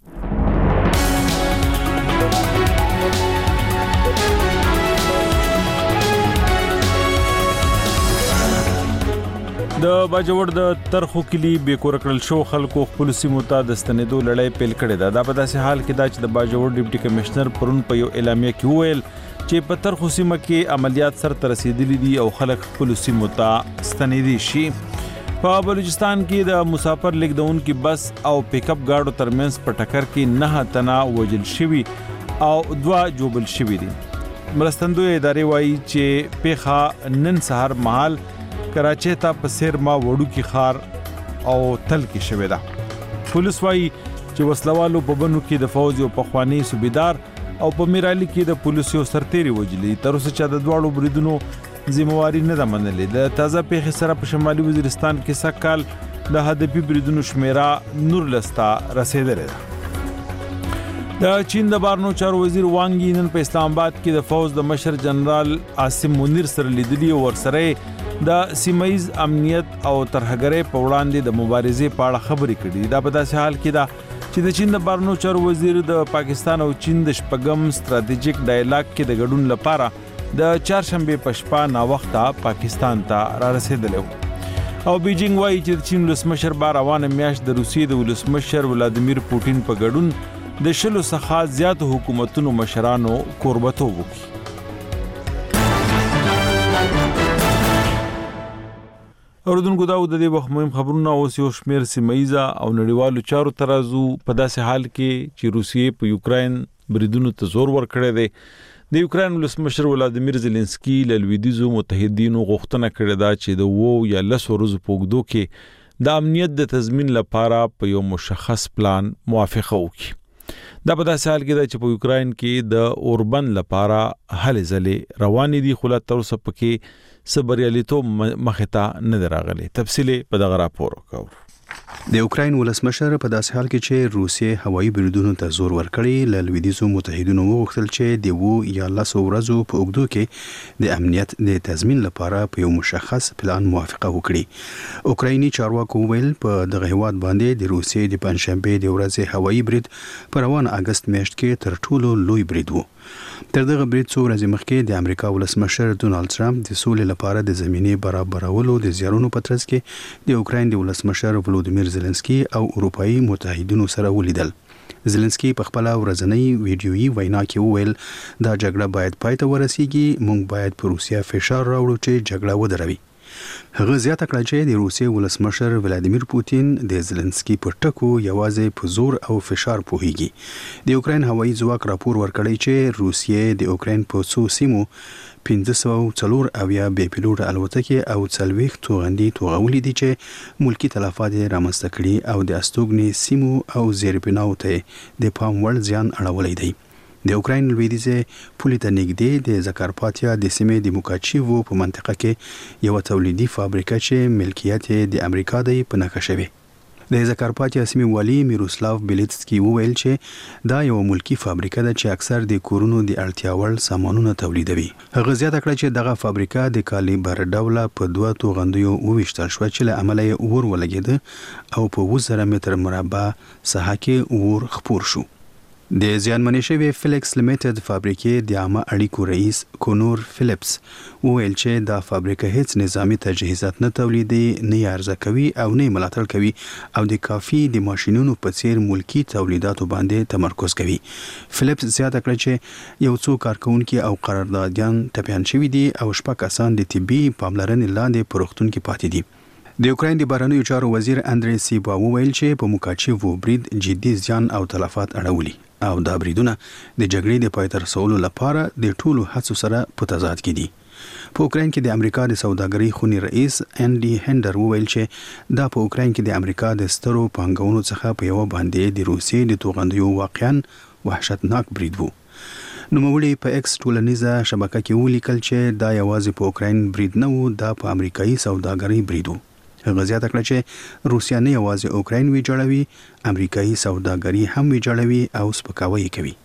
د باجوړ د ترخو کلی بیکور کړل شو خلکو خپل سیمو ته د ستنېدو لړۍ پیل کړې ده. دا په داسې حال کې دا چې د باجوړ ډیپټي کمشنر پرون په یو اعلامیه کې وویل چې په ترخو سیمه کې عملیات سر ته رسیدلي دي او خلک خپل سیمو ته ستنېدي شي. په بلوچستان کې د مسافر لیږدونکي بس او پیک اپ گاډو ترمنځ په ټکر کې 9 تنه وژل شوي او 2 جوبل شوي دي. مرستندوی ادارې وایي چې پیښه نن سهار مهال کراچۍ ته په سیرما وړو کې خار او تل کې شوې ده. پولیس وایي چې وسلوالو په بنو کې د فوج او پخوانی صوبیدار او په میرالي کې د پولیسو سرتيري وجلي. تر اوسه چې د دوړو بریدونو ذمہواری نه ده منلې. د تازه پیښې سره په شمالي وزیرستان کې سکهال د هدفي بریدونو شمیره نور لستا رسیدلې ده. د چین د بارنو چارو وزیر وانګ یی نن په اسلام آباد کې د فوج د مشر جنرال عاصم منیر سره لیدلی او ورسره د سیمایز امنیت او ترهګرۍ په وړاندې د مبارزې په اړه خبرې کړې. دا په داسې حال کې ده چې د چین د بارنو چارو وزیر د پاکستان او چین د شپږم ستراتیژیک ډایلاګ کې د ګډون لپاره د چهارشنبه په شپه نا وخته پاکستان ته را رسیدلی او بیجینګ وایي چې د چین ولسمشر به روانه میاشت د روسیې د ولسمشر ولادیمیر پوټین په ګډون د شلو څخه زیات حکومتونو مشرانو کوربتوب وکړي. اوردونکو دا د دې وخت مهم خبرونه اوس یو شمیر سیمایزه او نړیوالو چارو ترازو په داسې حال کې چې روسیې په یوکرين بریدونو ته زور ورکړی دی. د یوکرين ولسمشر ولادیمیر زيلنسکي له لویدیځو متحدینو غوښتنه کړې ده چې د 2 یا 10 ورځې په اوږدو کې د امنیت د تضمین لپاره په یو مشخص پلان موافقه وکړي. دا په داسې حال کې ده چې په یوکرين کې د اوربند لپاره هلې ځلې روانې دي خو لا تر اوسه پکې صبریالیتوب مخته نه راغلي. تفصیل په دغه راپور وکړو. د یوکرين ولسمشر په داسې حال کې چې روسیې هوایي بریدونو ته زور ورکړي له لویدیځو متحدینو وغوښتل چې د 2 یا 10 ورځو په اوږدو کې د امنیت د تضمین لپاره په یو مشخص پلان موافقه وکړي. اوکرایني چارواکو ویل په دغه هیواد باندې د روسیې د پنځشنبه د ورځې هوایي برید په روان اگست میاشت کې تر ټولو لوی برید و. تر دغه برید څو ورځې مخکې د امریکا ولسمشر ډونالد ټرمپ د سولې لپاره د زمینې برابرولو د زیارونو په ترڅ کې د یوکرين د ولسمشر ولودیمیر زيلنسکي او اروپאי متحدینو سره ولیدل. زيلنسکي په خپل ورځنی ویډیويي وینا کې وویل دا جګړه باید پای ته ورسیږي، موږ باید په روسیا فشار راوړو چې جګړه ودروي. هغه زیاته کړه چې د روسیې ولسمشر ولادیمیر پوتین د زيلنسکي په ټکو یوازې په زور او فشار پوهیږي. د یوکرين هوایي ځواک راپور ورکړی چې روسیې د یوکرين په څو سیمو 504 اویا بې پیلوټ الوتکې او 40 توغندي توغولې دي چې ملکی تلفات رامنځته کړي او د استوګنې سیمو او زیربناو ته د پام وړ زیان اړولی دی. د یوکرين لویدیځه پولې ته نږدې د زکارپاتیا د سیمې د موکاچیوو په منطقه کې یو تولیدي فابریکه چې ملکیت د امریکا دی په نښه شوی. د زکارپاتیا سیمې والی میروسلاو بیلیتسکی وویل چې دا یو ملکی فابریکه ده چې اکثر د کورونو د اړتیا وړ سامانونه تولیدوي. هغه زیاته کړه چې دغه فابریکه د کالیبر ډوله په 2 توغندیو وویشتل شو چې له عمله اور ولګید او په 1000 متر مربع ساحه کې اور خپور شو. د زیانمنې شوی فلیکس لیمیټډ فابریکې د عامه اړیکو رئیس کونور فلیپس وویل چې دا فابریکه هیڅ نظامی تجهیزات نه تولیدي، نه ارزه کوي او نه ملاتړ کوي او د کافي د ماشينونو په څیر ملکی تولیداتو باندې تمرکز کوي. فلیپس زیاته کړه چې یو څو کارکونکو او قراردادیان ټپيان شوي دي او 6 کسان د طبي پاملرنې لاندې په روغتون کې پاتې دي. د یوکرين د بهرنیو چارو وزیر اندری سیبا وویل چې په موکاچیوو برید جدي زیان او تلفات اړولي او دا بریدونه د جګړې د پای ته رسولو لپاره د ټولو هڅو سره په تضاد کې دي. په اوکراین کې د امریکا د سوداګرۍ خونی رئیس انډي هندر وویل چې دا په اوکراین کې د امریکا د سترو پانګونو څخه په یو باندې د روسیې د توغندیو واقعاً وحشتناک برید وو. نوموړي په ایکس ټولنیزه شبکه کې ولیکل چې دا یوازې په اوکراین برید نه وو، دا په امریکایي سوداګرۍ برید وو. هغه زیاته کړه چې روسیا نه یوازې اوکراین ویجاړوي، امریکایي سوداګري هم ویجاړوي او سپکاوی کوي.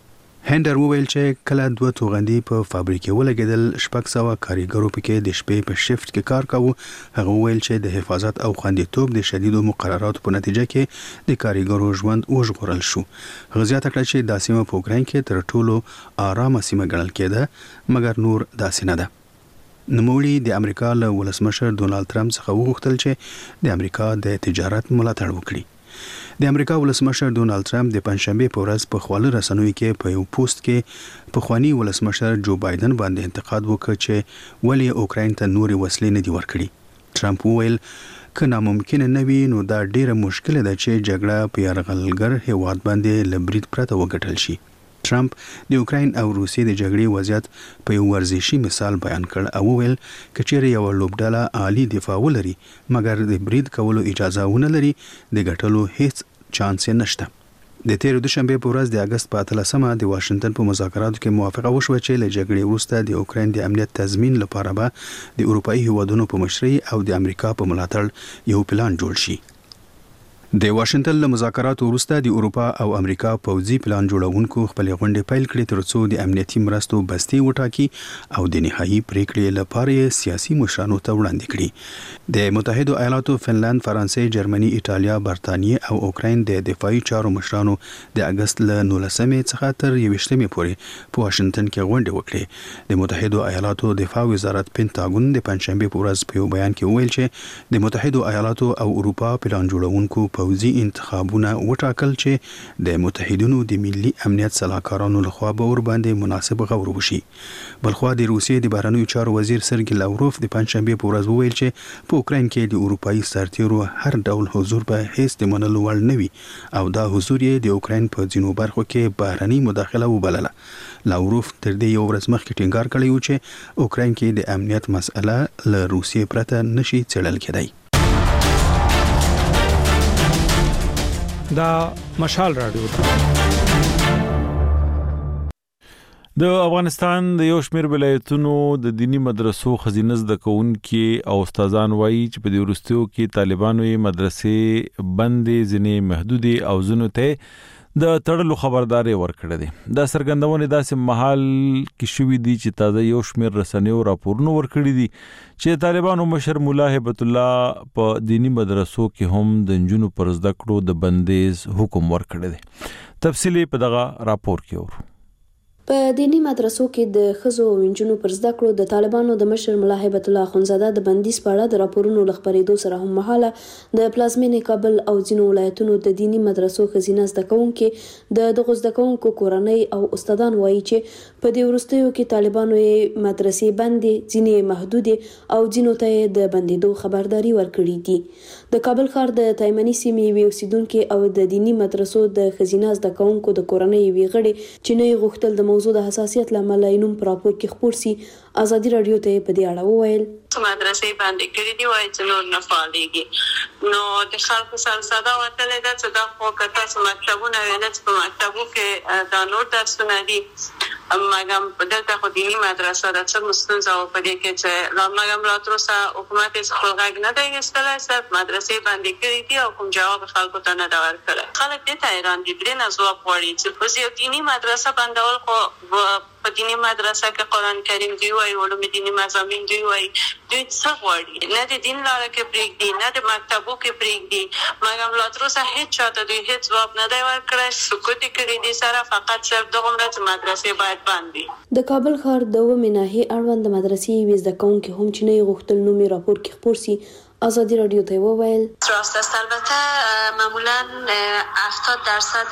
هندر وویل چې کله دوه توغندي په فابریکه ولګیدل 600 کارګرو پکې د شپې په شفت کې کار کاوه. هغه وویل چې د حفاظت او خوندیتوب د شدیدو مقرراتو په نتیجه کې د کارګرو ژوند وژغورل شو. هغه زیاته کړه چې د سیمه په اوکراین کې تر ټولو آرامه سیمه ګڼل کېده مګر نور داسې نه ده. نوموړي د امریکا له ولسمشر ډونالد ټرمپ څخه وغوښتل چې د امریکا د تجارت ملاتړ وکړي. د امریکا ولسمشر ډونالد ټرمپ د پنځشنبه په ورځ په خپل رسنوي کې په یو پوسټ کې په خواني ولسمشر جو بایدن باندې انتقاد وکړ چې ولی اوکراین ته نوري وسلې نه دی ورکړي. ټرمپ وویل که ناممکن نه وي نو دا ډیره مشکله ده چې جګړه په یرغلګر هیواد باندې لبرید پرته وګټل شي. ټرمپ د اوکراین او روسیې د جګړې وضعیت په یو ورزشي مثال بیان کړ او وویل کچېرې یو لوبډاله عالی دفاع ولري مګر د برید کولو اجازه ونه لري د ګټلو هیڅ چانس نشته. د تیر دوشنبه په ورځ د اگست په 13مه د واشنگټن په مذاکراتو کې موافقه وشوه چې له جګړې وروسته د اوکراین د امنیت تضمین لپاره به د اروپאי هیوادونو په مشرۍ او د امریکا په ملاتړ یو پلان جوړ شي. د واشنگټن له مذاکراتو وروسته د اروپا او امریکا پوځي پلان جوړونکو خپل غونډې پیل کړې ترڅو د امنیتي مرستو بستي وټاکي او د نهایی پریکړې لپاره سیاسي مشرانو ته وړاندې کړي. د متحده ایالاتو، فنلند، فرانسې، جرمني، ایټالیا، برتانیې او اوکراین د دفاعي چارو مشرانو د اگست له 19مې څخه تر 21مې پورې په واشنگټن کې غونډې وکړې. د متحده ایالاتو دفاع وزارت پینټاګون د پنځشنبه په ورځ په یو بیان کې وویل چې د متحده ایالاتو او اروپا پلان جوړونکو پوځي انتخابونه وټاکل چې د متحدینو د ملي امنیت صلاحکارانو لخوا به ور باندې مناسب غور وشي. بلخوا د روسیې د بهرنیو چارو وزیر سرګی لاوروف د پنځشنبه په ورځ وویل چې په اوکراین کې د اروپאי سرتیرو هر ډول حضور به هیڅ د منلو وړ نه وي او دا حضور یې د اوکراین په ځینو برخو کې بهرنی مداخله وبلله. لاوروف تر دې یو ورځ مخکې ټینګار کړی و چې اوکراین کې د امنیت مسأله له روسیې پرته نشي څېړل کېدای. دا مشال رادیو د افغانستان د یو شمېر ولایتونو د دینی مدرسو خزینه زده کوونکي او استادان وایي چې په دې وروستیو کې طالبانو یې مدرسې بندې ځینې محدودي او ځینو ته د تړلو خبرداري ورکړه دي. دا څرګندونه داسې مهال کې شوې دي چې تازه یو شمېر رسنیو راپورونه ورکړي دي چې طالبانو مشر مولا هیبت الله په دینی مدرسو کې هم د نجونو پر زده کړو د بندیز حکم ورکړی دی. تفصیلی په دغه راپور کې ورو. په دینی مدرسو کې د ښځو او نجونو پر زده کړو د طالبانو د مشر مولا هیبت الله اخندزاده د بندیز په اړه د راپورونو لخبرېدو سره هم مهاله د پلازمینې کابل او ځینو ولایتونو د دینی مدرسو خزینه زده کوونکي د دغه زده کوونکو کورنۍ او استادان وایي چې په دې وروستیو کې طالبانو یې مدرسې بندې، ځینې محدودې او ځینو ته د بندیدو خبرداري ورکړي دي. د کابل ښار د تایمنی سیمې یوې اوسیدونکو او د دینی مدرسو د خزینه زده کوونکو د کورنۍ یوې غړي چې نه غوښتل د موضوع د حساسیت لامل نوم پر راپور کې خپور سي، ازادي رادیو ته په دې اړه وویل مدرسې باندې کړي دی وایي چې نور نه فعالېږي. نو د خلکو سره ساده وتلې ده چې دا خو که تاسو مکتبونه ویل چې په مکتبو کې دا نور درسونه دي مګم دلته خو دیني مدرسه ده څه مستونزه و په دې کې چې مګم لا تر اوسه حکومت یې خپل غږ نه دی ایستلی، صرف مدرسې باندې کړي دي او کوم جواب خلکو ته نه دی ورکړی. خلک دې ته حیران دي، دې نه ځواب غواړي چې اوس یو دیني مدرسه بندول خو په دیني مدرسه کې قرآن کریم دی وایي، علوم دیني مضامین دی وایي، دوی څه غواړي؟ نه د دین لاره کې پرېږدي نه د مکتبو کې پرېږدي، مګم لا تر اوسه هېڅ چاته دوی هېڅ ځواب نه دی ورکړی، سکوت یې کړي دي سره فقط صرف دغومره چې مدرسې باید بند وي. د کابل ښار د 2 ناحیې اړوند د مدرسې یوې زده کوونکې هم چې نه یې غوښتل نوم یې راپور کې خپور سي، ازادی رادیو ته وویل راست است. البته معمولا 70%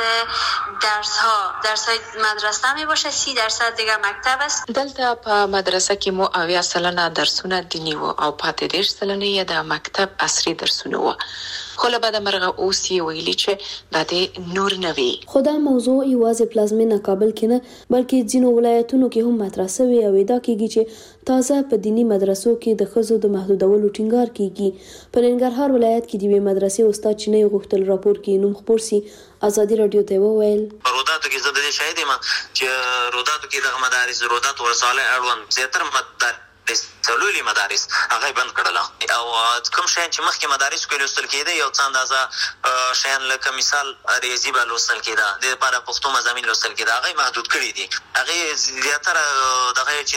درس‌های مدرسه می باشه، 30% دیگه مکتب است. دلته په مدرسه کې مو 80% درسونه دینی وو او پاتې 10% یې د مکتب عصري درسونه وو. خو له بعد مرغه اوس یې ویلي چې دا د نور نه وي. خو دا موضوع یوازې پلازمینه کابل کې نه بلکې ځینو ولایتونو کې هم مطرح شوی او دا کېږي چې تازه په دینی مدرسو کې د ښځو د محدودولو ټینګار کیږي. په ننګرهار ولایت کې د یوې مدرسې استاد چې نه غوښتل راپور کې نوم خپور سي، ازادي رادیو ته وویل روداتو کې زه د شاهد یم چې روداتو کې د مدارس رودات ورساله اړوند زیاتره د څلوري مدارس هغه بند کړل او کوم شي چې مخکې مدارس کې لوستل کېده یو څه اندازه شیان لکه مثال ریاضي به لوستل کېده د لپاره پښتو مضامین لوستل کېده هغه محدود کړی دي هغه زیاتره دغه چې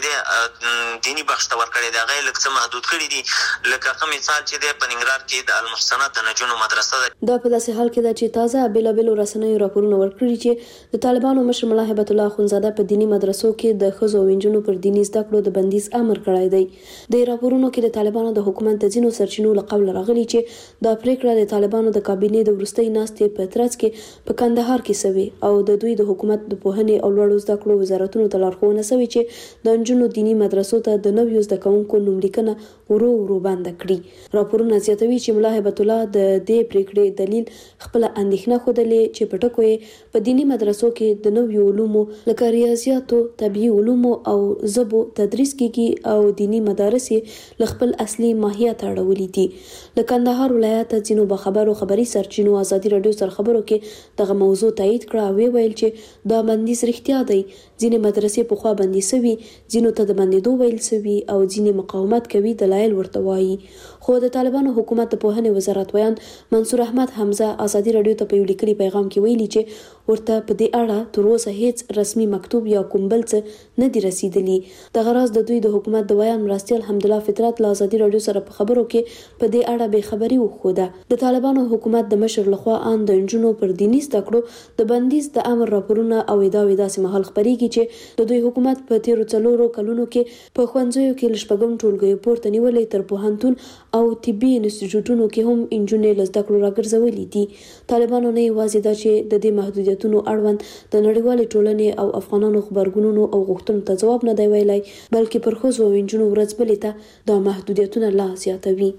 د دینی بخش ته ورکړی دی هغه لکه محدود کړی دي لکه کوم مثال چې د پننګرار کې د المحسنات د نجونو مدرسه ده دا په داسې حال کې ده چې تازه بیلابیلو رسنیو راپورونه ورکړي چې د طالبانو مشر ملا هیبت الله اخونزاده په دینی مدرسو کې د ښځو او نجونو پر دینی زده کړو د بندیز امر کړی دی د راپورونو کې د طالبانو د حکومت د ځینو سرچینو له قبل راغلي چې دا پریکړه د طالبانو د کابینې د وروستۍ ناستې په ترڅ کې په کندهار کې سوي او د دوی د حکومت د پوهنې او لوړو زده کړو وزارتونو ته لارښوونه سوي چې د نجونو دینی مدرسو ته د نویو زده کوونکو نوملیکنه ورو ورو بند کړي راپورونه زیاتوي چې ملا هیبت الله د دې پریکړې دلیل خپل اندېښنه خوده چې په ټکو یې په دینی مدرسو کې د نویو علومو لکه ریاضیاتو طبي علومو او ژبو تدریس کیږي او دینی مدارس له خپل اصلي ماهیت اړولې دي د کندهار ولایت ځینو بخبرو خبري سرچینو ازادي رادیو سره خبرو کې دغه موضوع تایید کړه او ویل چې دا بندیز رښتیا دی ځینې مدرسې په خوا بندي سوي ځینو ته د بندیدو ویل سوي او ځینې مقاومت کوي دلایل ورته وایي خو د طالبانو حکومت د پوهنې وزارت ویان منصور احمد حمزه ازادي رادیو ته په یو لیکلي پیغام کې ویلي چې ورته په دې اړه تر اوسه هیڅ رسمي مکتوب یا کوم بل څه نه دی رسیدلی د غراض د دوی د حکومت د ویان مرستیال حمدالله فطرت له ازادي رادیو سره په خبرو کې په دې اړه به خبري وخوده د طالبانو حکومت د مشر لخوا ان د انجونو پر دیني زده کړو د بندیز د امر راپورونه او ادعاوې داسې مهال خبريږي چې د دوی حکومت په تیرو 4 کلونو کې په ښوونځیو کې لشپږم ټولګي پورته نیولې تر پوهنتون او طبي انسټیټیوټونو کې هم انجونې لزده کړو راګرځولې دي طالبانو نه یوازې دا چې د دې محدودیتونو اړوند د نړیوالې ټولنې او افغانانو خبرګونونو او غوښتنو ته ځواب نه دی ویلی بلکې پر ښځو او انجونو ورځ بلې ته دا محدودیتونه لا زیاتوي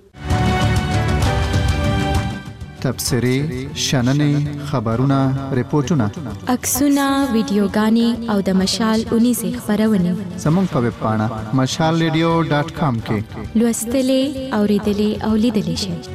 تبصرې شننې خبرونه ریپورتونه عکسونه ویډیوګانې او د مشال 19 خبرونه زموږ په ویب پاڼه mashalradio.com کې لوستلې اوریدلې او لیدلې شئ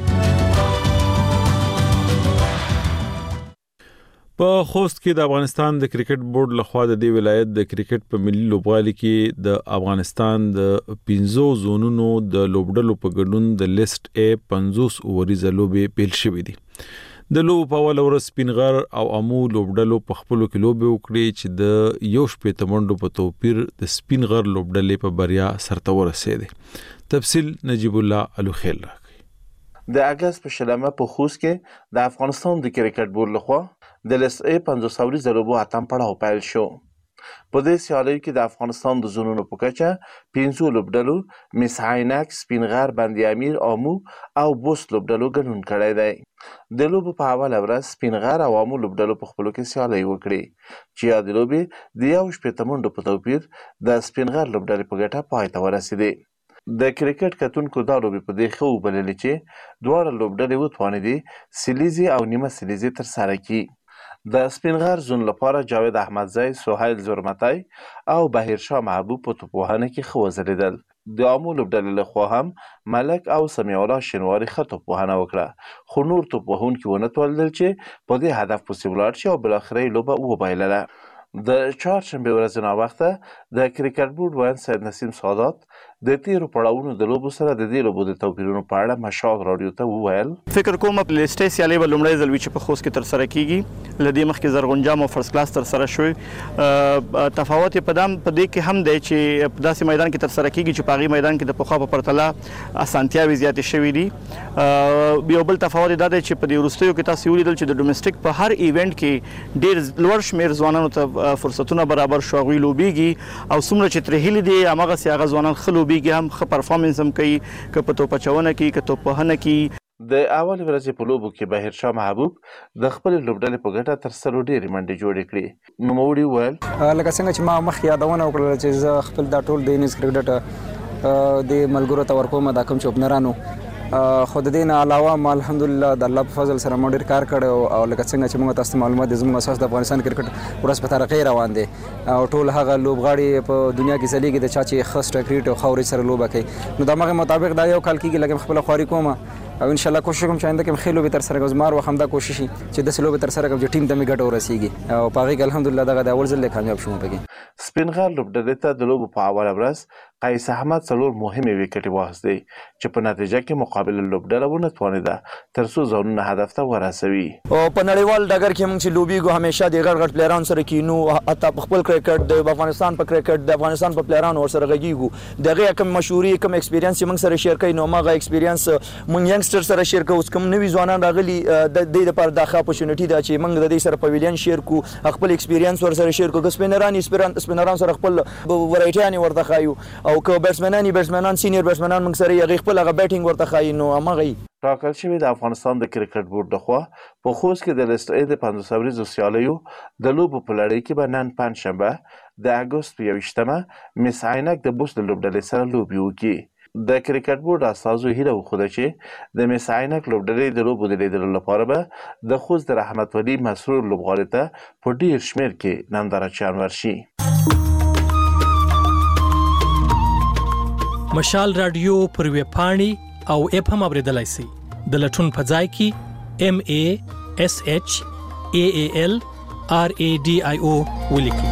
په خوست کې د افغانستان د کرکټ بورډ لخوا د دې ولایت د کرکټ په ملي لوبغالي کې د افغانستان د 15 زونونو د لوبډلو په ګډون د لیست A 50 اوریزه لوبې پیل شوې دي د لوب په اول ورځ سپینغر او امو لوبډلو په خپل کې لوبې وکړې چې د یو شپې تمنډو په توپیر د سپینغر لوبډلې په بریا سرته ورسېده تفصیل نجیب الله الوخیل راکړي د اگست په شلمه په خوست کې د افغانستان د کرکټ بورډ لخوا د لیست A 50 اوریزه لوبو اتم پړاو پیل شو په دې سیالۍ کې د افغانستان د زونونو په کچه 15 لوبډلو مس عینک سپینغر بندي امیر امو او بوست لوبډلو ګډون کړی دی د لوبو په اول ورځ سپینغر او امو لوبډلو په خپلو کې سیالۍ وکړي چې د لوبې د یو شپې تمنډو په توپیر د سپینغر لوبډلې په ګټه پای ته ورسېدې د کرکټ کتونکو دا لوبې په دې ښه وبللې چې دواړه لوبډلې وتوانېدې سلیزي او نیمه سلیزي ترسره کړي د سپینغر زون لپاره جاوید احمدزی، سهیل زرمتی او بهیرشاه محبوب په توپوهنه کې ښه وځلېدل. د عامو لوبډلې لخوا هم ملک او سمیع الله شینواري ښه توپوهنه وکړه خو نور توپوهونکي ونه توانېدل چې په دې هدف پسې ولاړ شي او بالاخره یې لوبه وبایلله. د چهارشنبې ورځې ناوخته د کرکټ بورډ ویان سید نسیم سادات د تیرو پړاوونو د لوبو سره د دې لوبو د توپیرونو په اړه مشال راډیو ته وویل فکر کوم په لیستې سیالۍ به لومړی ځل وي چې په خوست کې ترسره کیږي له دې مخکې زرغون جام او فرست کلاس ترسره شوی تفاوت په دې کې هم دی چې په داسې میدان کې ترسره کیږي چې په هغې میدان کې د پخوا په پرتله اسانتیاوې زیاتې شوي دي یو بل تفاوت دا دی چې په دې وروستیو کې تاسو ولیدل چې د ډومسټیک په هر ایونټ کې ډېر لوړ شمېر ځوانانو ته فرصتونه برابر شو هغوی لوبیږي او څومره چې ترې هیلې دي هماغسې هغه ځوانان ښه لوبیږي هم ښه پرفارمنس هم کوي که په توپچونه کې که توپوهنه کې. د اول ورځې په لوبو کې بهیرشاه محبوب د خپلې لوبډلې په ګټه تر سلو ډېرې منډې جوړې کړې. نوموړي وویل لکه څنګه چې ما مخکې یادونه وکړله چې زه خپل دا ټول د انیس کرکټ د ملګرو ته ورکوم دا کوم چې اوپنرانو خو د دې نه علاوه ما الحمدلله د الله په فضل سره ما ډېر کار کړی او لکه څنګه چې موږ تاسو ته معلومات دي زموږ اساس د افغانستان کرکټ ورځ په ترقۍ روان دی او ټول هغه لوبغاړي په دنیا کې ځلیږي د چا چې ښه سټریټ او ښه ورځ سره لوبه کوي نو د همغې مطابق دا یو کال کېږي لکه خپله خواري کوم او انشاءالله کوشش کوم چې آینده کې ښې لوبې ترسره کوم زما هر وخت همدا کوشش وي چې داسې لوبې ترسره کوم چې ټیم ته مې ګټه ورسېږي او په هغې کې الحمدلله دغه د اول ځل کامیاب شوم پکې. سپینغر لوبډلې ته د لوبو په اوله ورځ قیس احمد څلور مهمې وکټې واخیستې چې په نتیجه کې مقابله لوبډله ونه توانېده ترڅو ځانونه هدف ته ورسوي. او په نړیوال ډګر کې موږ چې لوبیږو همیشه د غټ پلیران سره کینو، حتی په خپل کرکټ د افغانستان په کرکټ د افغانستان په پلیران ور سره غږیږو. دغه کوم مشوري کوم ایکسپیرینس موږ سره شیر کوي، نو ماغه ایکسپیرینس موږ ینګسټر سره شیر کوو. کوم نوی ځوانان راغلي د دې لپاره د ښه اپورچونټی ده چې موږ د دې سره پویلین شیر کو، خپل ایکسپیرینس ور سره شیر کو. سپینران سره خپل ورایټیان ورته خایو او که بیټسمنان سینیئر بیټسمنان موږ سره یې خپل هغه بیټینګ ورته خایي. نو هغه ټاکل شوی د افغانستان د کرکټ بورډ لخوا په خوست کې د لیسټ ای د 15 ورځو سیالیو د لوبو په لړۍ کې به نن پنځشنبه د اګوست په 21مه مس عینک د بوس د لوبډلې سره لوبي وکړي. د کرکټ بورډ اساسو هیله وکړه چې د مس عینک لوبډلې د لوبو د لیدلو لپاره به د خوست د رحمت ولی مسرور لوبغاړي ته په ډیر شمیر کې نندارچیان ورشي. مشال رادیو پر ویب پاڼې او اپ هم اوریدلای شئ. د لټون په ځای کې MASHAALRADIO ولیکئ.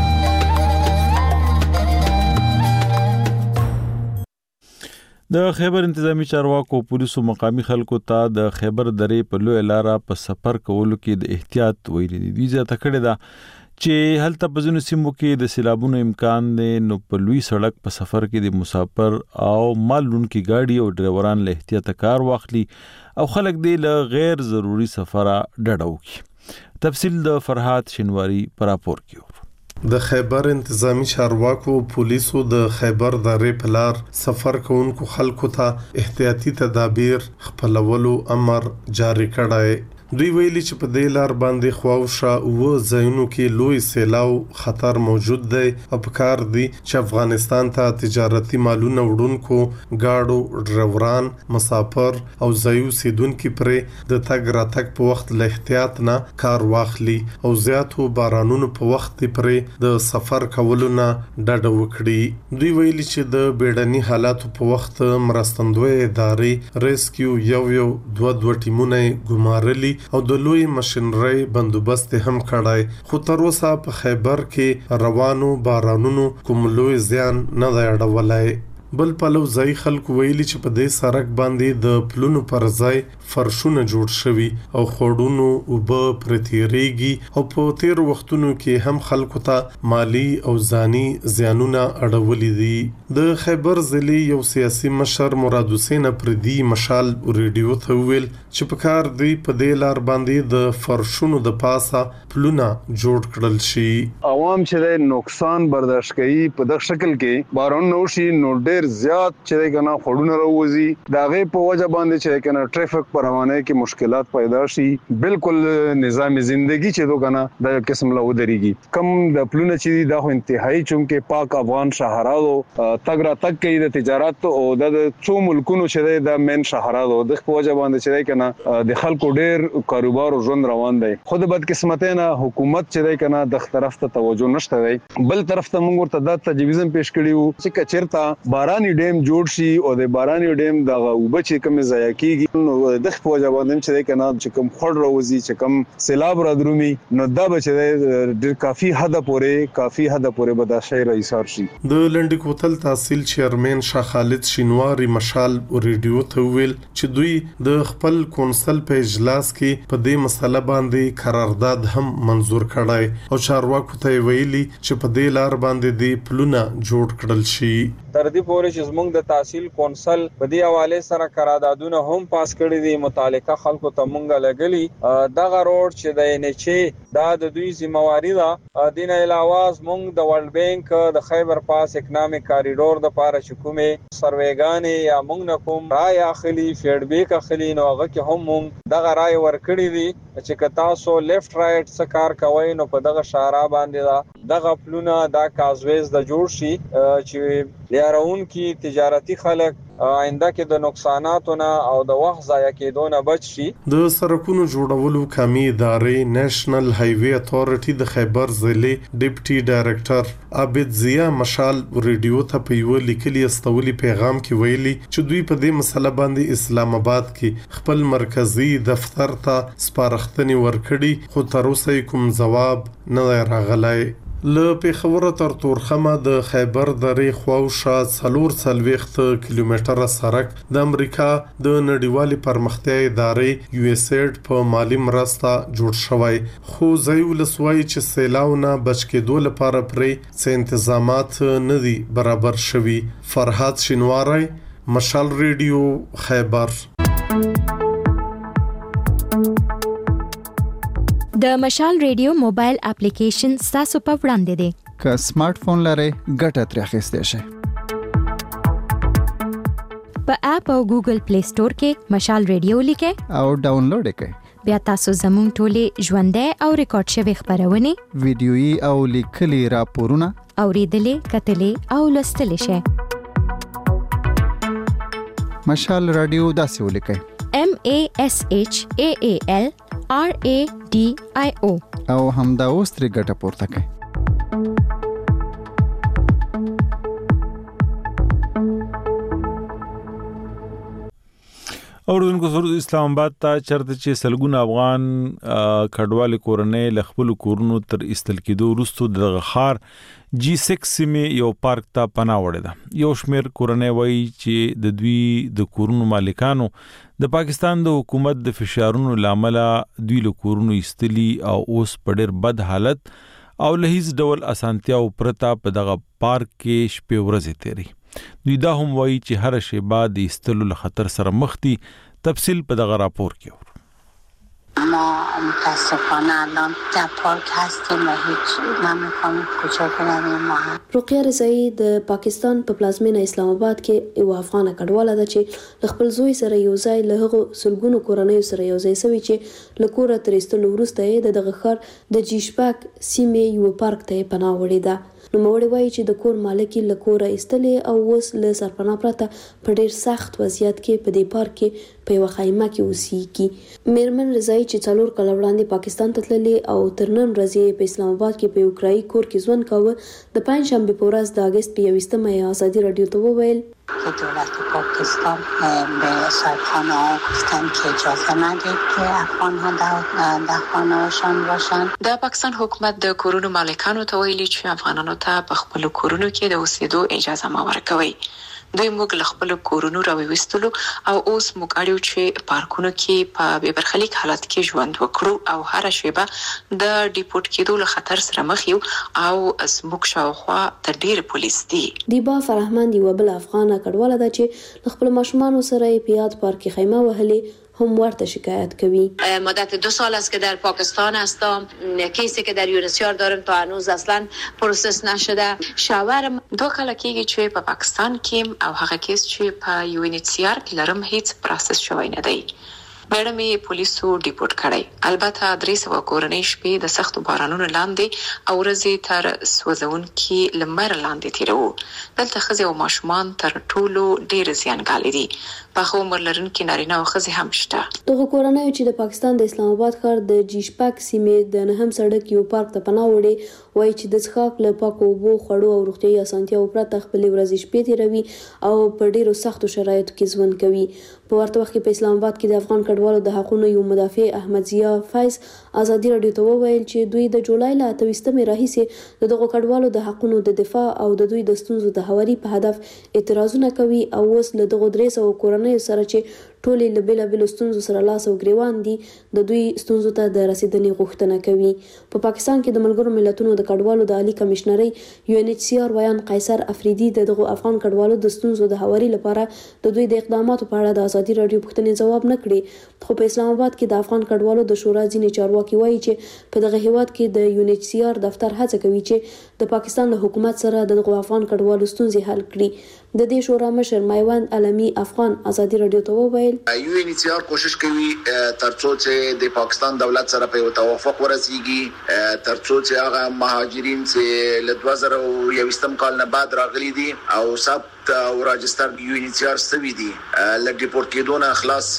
د خیبر انتظامی چارواکو پولیسو مقامی خلکو ته د خیبر درې په لوی لاره په سفر کولو کې د احتیاط ویلي دي. دوی زیاته کړې ده چې هلته په ځینو سیمو کې د سیلابونو امکان دی، نو په لوی سړک په سفر کې د مسافر او مال لونکي ګاډي او ډرایوران له احتیاط کار واخلي او خلک دی له غیر ضروري سفره ډډه وکړي. تفصیل د فرحات شینواری پر راپور کې. د خیبر انتظامی چارواکو پولیسو د خیبر درې په لار سفر کوونکو خلکو ته احتیاطي تدابیر خپلولو امر جاری کړی. دوی ویلي چې په دې لار باندې خواوشا او ځایونو کې لوی سیلاو خطر موجود دی او په کار دی چې افغانستان ته تجارتي مالونه وړونکو گاډو ډرایوران مسافر او ځایو سیدونکو پرې د تګ راتګ په وخت له احتیاط نه کار واخلي او زیاتو بارانونو په وخت پرې د سفر کولو نه ډډه وکړي. دوی ویلي چې د بیړني حالاتو په وخت مرستندوی ادارې ریسکیو یو دوه ټیمونه ګمارلي او د لوی ماشينري بندوبست هم کړای، خو تر اوسه په خیبر کې روانو بارانونو کوم لوی زیان نه دی اړولای. بل پلو ځای خلکو ویلي چې په دې سړک باندې د پلونو پر ځای فرشونه جوړ شوي او خوړونو اوبه پرتیریږي او په تیر وختونو کې هم خلکو ته مالی او ځاني زیانونه اړولي دي. د خیبر ضلع یو سیاسي مشر مراد حسین پردي مشال ریډیو ته ویل چې په کار دی په دې لار باندې د فرشونو د پاسه پلونه جوړ کړل شي. عوام چې نقصان برداشت کوي په دغه شکل کې بارون نوشي نو ډېر زیات چې کنه خړونه راوځي دا غي په وجه باندې چې کنه ټریفیک پر روانه کې مشکلات پیدا شي. بالکل نظام زندگی چې دوه کنه د قسم له ودرېږي کم د پلونه چې دا خو انتهایی چونکه پاک افغان شهرالو تګرا تک کوي د تجارت او د څو ملکونو چې د مین شهرالو د په وجه باندې چې کنه د خلکو ډېر کاروبار او ژوند روان دی. خود بدقسمتانه حکومت چې کنه د طرف ته توجه نشته دی، بل طرف ته موږ ورته د تجویزم پیش کړیو چې کچرتا باراني ډیم جوړ شي او د باراني ډیم دغه وبچ کم ضایع کیږي نو د خپل ځواب چې کنه چې کم خړ راوځي چې کم سیلاب را درومي نو دا بچ د کافي حد پورې به دا شی راځي شي. د لنډ کوتل تحصیل چیرمن شاه خالد شینواری مشال ریډیو ته ویل چې دوی د خپل کونسل په اجلاس کې په دې مسله باندې قرارداد هم منزور کړای او چارواکو ته ویلي چې په دې لار باندې د پلونه جوړ کړل شي. تر دې پورې چې زموږ د تحصیل کونسل په دې حواله سره قراردادونه هم پاس کړی دي، متعلقه خلکو ته مونږه لګلی دغه روډ چې د NHA دا د دوی ذمہواری ده. دین علاوه زموږ د ورلد بانک د خیبر پاس اکنامک کاریډور د پاره چکومه سروېګانې یا مونږ نه کوم رای اخلي فیډبیک اخلي نو هغه کې هم مونږ دغه رای ورکړی دي چې کتا سو لیفت رائټ څه کار کوي نو په دغه شارع باندې دغه پلونه دا کازویز د جوړ شي چې لیارون کی تجارتی خلک آینده کې د نقصاناتونه او د وخت ضایع کېدو نه بچ شي. د سړکونو جوړولو کمی ادارې نېشنل هایوي اتھارټي د خیبر ضلع ډیپټي ډایریکټر عابد ضیا مشال ریډیو ته په یو لیکلي استولي پیغام کې ویلي چې دوی په دې مسله باندې اسلام آباد کې خپل مرکزی دفتر ته سپارښتنې ورکړي خو تر اوسه کوم ځواب نه راغلی. له پیښور تر تورخمه د خیبر درې خواوشا 440 کیلومتره سړک د امریکا د نړیوالې پرمختیا ادارې USAID په مالی مرسته جوړ شوی خو ځای ولسوي چې سیلاونه بچ کېدو لپاره پرې څه تنظیمات نه دي برابر شوي. فرحات شینواری، مشال ریډیو، خیبر. د مشال ریډیو موبایل اپلیکیشن تاسو په وړاندې دی. که سمارټ فون لرئ ګټه ترې اخیستئ شئ. په اپ او ګوګل پلی سٹور کې مشال ریډیو لیکئ او ډاونلوډ کړئ. بیا تاسو زموږ ټولې ژوندۍ او ریکارډ شوی خبرونه، ویډیويي او لیکلي راپورونه اوریدلې، کتلې او لوستلې شئ. مشال رادیو داسې ولیکئ: MASHAAL RADIO او همدا اوس ترې ګټه پورته کړئ. اوردونکو سرود اسلام آباد ته چرته چې سلګونه افغان کډوال کورنۍ ل خپل کورونو تر استل کېدو وروسته د غخار G6 سیمه یو پارک ته پناه وړه ده. یو شمیر کورنۍ وایي چې د دوی د کورونو مالکانو د پاکستان د حکومت د فشارونو لامل دوی له کورونو استلی او اوس په ډېر بد حالت او له هیڅ ډول اسانتیا او پرتا په دغه پارک کې شپې ورځې تیری. دوی دا هم وایي چې هر شی بعد د استلو له خطر سره مخ دي. تفصیل په دغه راپور کې اورو. ما متاسفانه الان در پارک هستیم و هیچ نمی‌خوام کوچه برویم. ما رقیه رضایی د پاکستان په پلازمینه اسلام آباد کې یو افغان کډواله ده چې خپل زوی سره یو ځای له هغو سلګونو کورنیو سره یو ځای سوي چې له کوره تر ایستلو وروسته یې د دغه ښار د جیشپاک سیمې یو پارک ته پناه وړې ده. نوموړی وایي چې د کور مالکي له کوره ایستلې او اوس له سرپناه پرته په ډېر سخت وضعیت کې په دې پارک کې په یوه خیمه کې اوسېږي. میرمن رضایی چې 4 کاله وړاندې پاکستان ته تللې او تر نن ورځې په اسلام آباد کې په یو کرایي کور کې ژوند کاوه، د پنجشنبې په ورځ د اګست په 21 ازادي رادیو ته وویل که دولت پاکستان به صاحبخانه ها گفتن که اجازه ندید که افغان ها در خانه هاشان باشن. د پاکستان حکومت د کورونو مالکانو ته ویلي چې افغانانو ته په خپل کورونو کې د اوسېدو اجازه ما ورکوي. دوی موږ له خپل کورونو راوېستلو او اوس موږ اړیو چې پارکونو کې په بې برخلیک حالت کې ژوند وکړو او هر شیبه د ډیپورت کېدو له خطر سره مخ یو او زموږ شاوخوا تر ډېر پولیس دي. دیبا فرهمند یو بل افغانه کډواله ده چې خپل ماشومانو سره یې په یاد پارک کې خیمه وهلې هم ورته شکایت کوي. مدت 2 سال است که در پاکستان هستم. کیسی که در یونسیار دارم تا هنوز اصلا پروسس نشده. شاورم 2 کاله کېږي چې په پاکستان کې او هغه کیس چې په یونسیار کې لرم هیڅ پروسس شوی نه دی. بیړه مې پولیسو ډیپورت کړی. البته 300 کورنۍ شپې د سختو بارانونو لاندې او ورځې تر سوځونکي لمر لاندې تیرو. دلته ښځې او ماشومان تر ټولو ډېر زیانګالي دي. پخو عمر لرونکي نارینه او ښځې هم شته. دغه کورنۍ چې د پاکستان د اسلام آباد ښار د جیشپاک سیمې د 9 سړک یو پارک ته پناه وړي، وایي چې د څښاک له پاکو اوبو، خوړو او روغتیايي اسانتیاوو پرته خپلې ورځې شپې تیروي او په ډېرو سختو شرایطو کې ژوند کوي. په ورته وخت کې په اسلام آباد کې د افغان کډوالو د حقوقو یو مدافع احمد ضیا فیض ازادي رادیو ته وویل چې دوی د جولای له 28 راهیسې د دغو کډوالو د حقوقو د دفاع او د دوی د ستونزو د هواري په هدف اعتراضونه کوي او اوس له دغو 300 کورنیو سره چې ټولې له بېلابېلو ستونزو سره لاس او ګریوان دي د دوی ستونزو ته د رسیدنې غوښتنه کوي. په پاکستان کې د ملګرو ملتونو د کډوالو د عالی کمشنرۍ UNHCR ویان قیصر افریدي د دغو افغان کډوالو د ستونزو د هواري لپاره د دوی د اقداماتو په اړه د ازادي رادیو پوښتنې ځواب نه کړي. خو په اسلام آباد کې د افغان کډوالو د شورا ځینې چارواکي وایي چې په دغه هیواد کې د UNHCR دفتر هڅه کوي چې د پاکستان له حکومت سره د دغو افغان کډوالو ستونزې حل کړي. د دې شورا مشر میوند علمي افغان ازادي رادیو ته وویل UNHCR کوشش کوي ترڅو چې د پاکستان دولت سره په توافق ورسیږي، ترڅو چې هغه مهاجرین چې له 2021 کال نه بعد راغلي دي او ثبت او راجستر UNHCR سوي دي ل ډیپورت کېدو نه خلاص شي.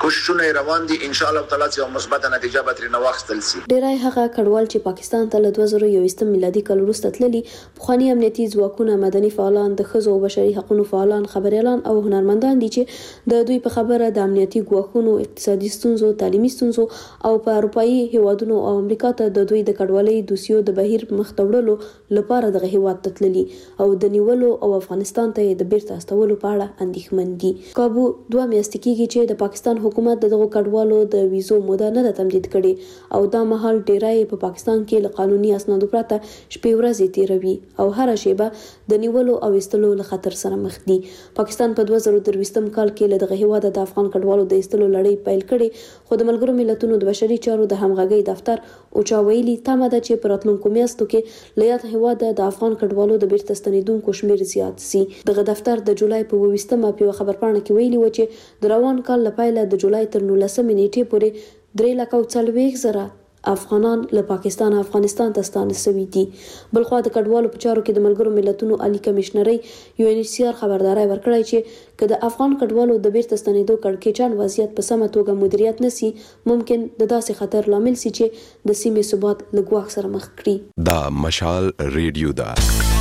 کوششونه روان دي ان شاء الله تعالی چې مثبت نتیجه به ترې واخیستل شي. ډیری هغه کډوال چې پاکستان ته له 2021 میلادي کال وروسته تللي پخوانی امنیتي ځواکونه، مدني فعالان، د ښځو او بشري حقوقو فعالان، خبريالان او هنرمندان دي چې د دوی په خبره د امنیتي ګواښونو، اقتصادي ستونزو، تعلیمي ستونزو او په اروپאי هیوادونو او امریکا ته د دوی د کډوالۍ دوسیو د بهیر مخ ته وړلو لپاره دغه هیواد ته تللي او د نیولو او افغانستان ته د بیرته استولو په اړه اندېښمن دي. کابو 2 میاشتې کېږي چې د پاکستان حکومت دغه کډوالو د ویزو موده نه ده تمدید کړې او دا مهال ډیری په پاکستان کې له قانوني اسنادو پرته شپې ورځې تیروي او هر شیبه د نیولو او استلو له خطر سره مخ دي. پاکستان په 2023 کال کې له دغه هیواد د افغان کډوالو د استلو لړۍ پیل کړې، خو د ملګرو ملتونو د بشري چارو د همغږۍ دفتر اوچا ویلي تمه ده چې په راتلونکو میاشتو کې له یاد هیواد د افغان کډوالو د بیرته ستنیدونکو شمیر زیات سي. دغه دفتر د جولای په 28مه په خبرپاڼه کې ویلي و چې د روان کال لپاره د جولای تر 19 نیټې پورې 3,40,000 افغانان له پاکستان او افغانستان ته ستانه شوي دي. بلخوا د کډوالو په چارو کې د ملګرو ملتونو عالی کمشنري UNHCR خبرداري ورکړی چې که د افغان کډوالو د بیرته ستنیدو کړکېچن وضعیت په سمه توګه مدیریت نشي، ممکن د داسې خطر لامل شي چې د سیمې ثبات له ګواښ سره مخ کړي. دا مشال ریډیو دا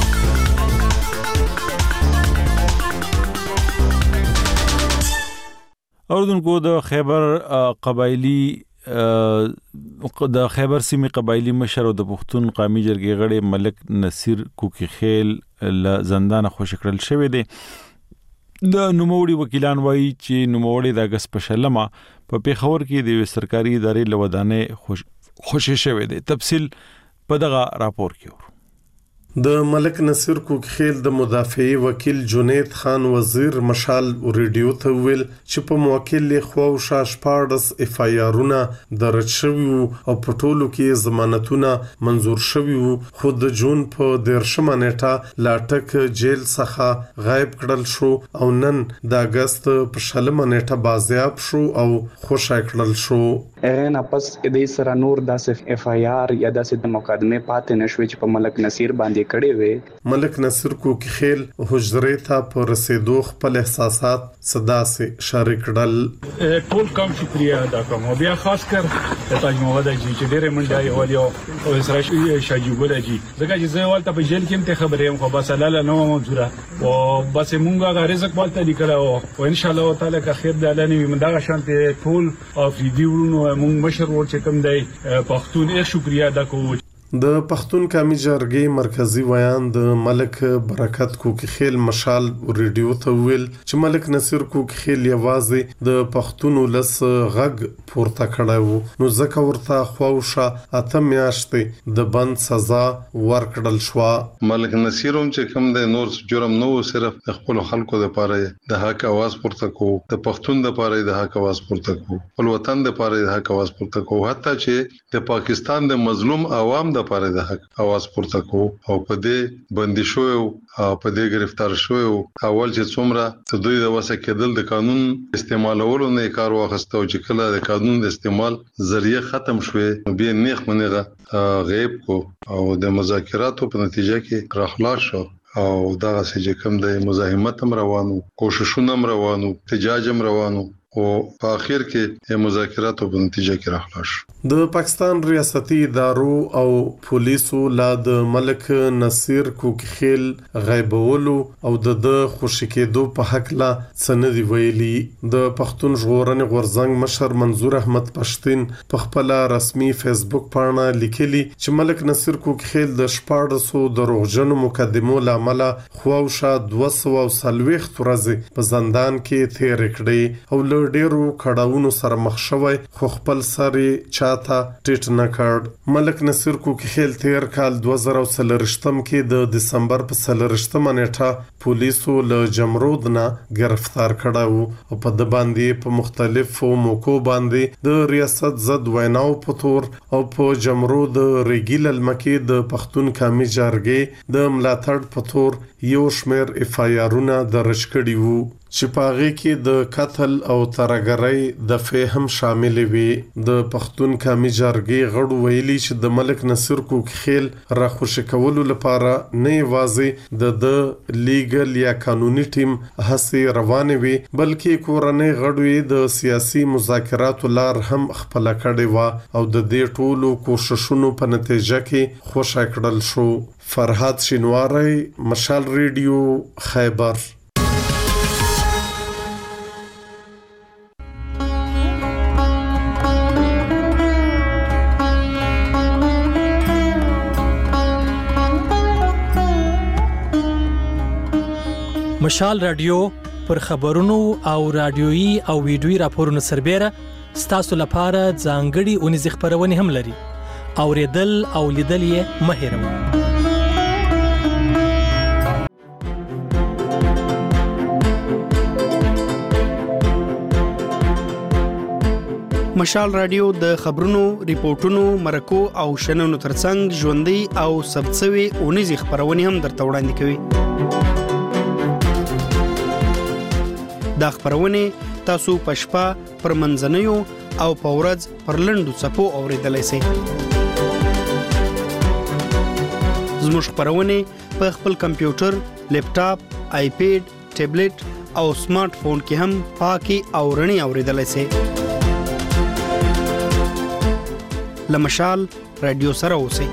اوردونکو د خیبر سیمې قبایلی مشر او د پښتون قومي جرګې غړي ملک نصیر کوکی خیل له زندان خوشی کړل شوی دی. د نوموړي وکیلان وایي چې نوموړي د اگست په شلمه په پیښور کې د سرکاري ادارې له ودانې خوشی شوی دی. تفصیل په دغه راپور کې ورو. د ملک نصیر کوکخیل د مدافعي وکیل جنید خان وزیر مشال ریډیو ته ویل چې په موکل له خو شاش پاردس FIR-ونه درج شوی او په ټولو کې ضمانتونه منزور شوی وو، خو د جون په 13مه نیټه لاټک جیل څخه غایب کړل شو او نن د اگست په 16مه نیټه بازیاب شو او خوشی کړل شو. هغه نه پس دې سره نور داسې FIR یا داسې د مقدمه پاتې نشوي چې په ملک نصیر باندې کړي وي. ملک نصیر کوکخیل حجرې ته پر رسیدو خپل احساسات صدا سي شریک کړل. ټول کوم شکریا ادا کوم او بیا خاص کر تاج محمد جی چې ډېر منډای ولې او اسرائیل شاجوبل جی ځکه چې زه ولته په جیل کې ته خبرې هم خو بس لاله نو منظوره او بس مونږه غا رزق ولته لیکلو او ان شاء الله تعالی که خیر دالنی من دا شانته ټول افریدي ورونو مونږ مشر ور چې کوم دی پښتون یې شکریا ادا کوو. د پښتون قومي جرګې مرکزی ویان د ملک برکت کوکخیل مشال ریډیو ته ویل چې ملک نصیر کوکخیل یوازې د پښتون ولس غږ پورته کړو، نو ځکه ورته خوښه اته میاشتې د بند سزا ورکړل شو. ملک نصیر هم چې کوم د نور جرم نو صرف د خپل خلکو لپاره د حق आवाज پورته کوو، د پښتون لپاره د حق आवाज پورته کوو، خپل وطن لپاره د حق आवाज پورته کوو، حتی چې د پاکستان د مظلوم عوام د لپاره د حق आवाज پورته کوو. او په دې بندي شو او په دې گرفتار شو اول چې څومره دوی د وسه کېدل د قانون استعمالولو نه کار واخستو چې کله د قانون د استعمال ذریعہ ختم شوه به نیخ منغه غیب کو او د مذاکراتو په نتیجه کې راخلاص شو او دا چې کوم د مزاحمت هم روانو، کوششونه هم روانو، احتجاج هم روانو او په اخر کې مذاکراتو په نتیجه کې راخلاص شو. د پاکستان ریاستي ادارو او پولیسو لا د ملک نصیر کوکخیل غیبولو او د خوشی کېدو په حق لا سند ویلي. د پښتون ژغورنې غورځنګ مشر منظور احمد پښتين په خپل رسمي فیسبوک باندې لیکلي چې ملک نصیر کوکخیل د 1400 دروغجن مقدمو لامل خواوشه 240 ورځې په زندان کې تیر کړې او ډیرو کډاونو سره مخ شوی، خو خپل سری چاته ټیټ نه کړ. ملک نصیر کوکخیل تیر کال 2023 کې د دسمبر په 13مه نیټه پولیسو له جمرود نه گرفتار کړو او په د باندې په مختلفو موکو باندې د ریاست زد ویناو په تور او په جمرود ریګیل المکی د پښتون قومي جرګې د ملاتړ په تور یو شمیر FIR-ونه درج کړي وو چې پاغي کې د قتل او ترګرۍ د فهم شامل وي. د پښتون قومي جرګې غړو ویلي چې د ملک نصیر کوکخیل را خوشی کولو لپاره نه یوازې د لیګل یا قانوني ټیم هڅې روانې وي بلکې کورنۍ غړو د سیاسي مذاکراتو لار هم خپل کړې و او د دې ټولو کوششونو په نتیجه کې خوشا کړل شو. فرهاد شینواری، مشال ریډیو، خیبر. مشال رادیو پر خبرونو او رادیويي او ویډیويي راپورونو سربېره ستاسو لپاره ځانګړي اونیزې خبرونه هم لري. اوریدل او لیدل یې مه هېروئ. مشال رادیو د خبرونو، ریپورتونو، مرکو او شننو ترڅنګ ژوندۍ او ثبتسوي اونیزې خبرونه هم درته وړاندې کوي. دا خبرونه تاسو په شپه پر منځنیو او په ورځ پر لنډو څپو اوریدلای شئ. زموږ خبرونه په خپل کمپیوټر، لیپټاپ، آیپیډ، ټابلیټ او سمارټ فون کې هم پاکي او رڼي اوریدلای شئ. لمشال رادیو سره اوسئ.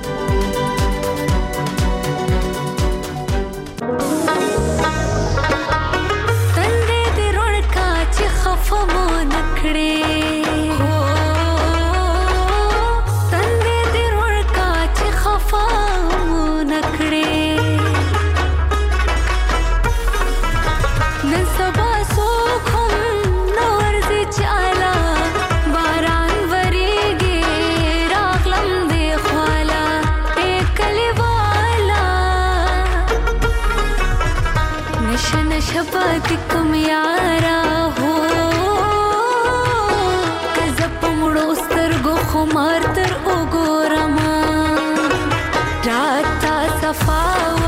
कम यारा हो कज़प मुड़ो स्तरगो खुमार तर ओगोरमा राता सफाओ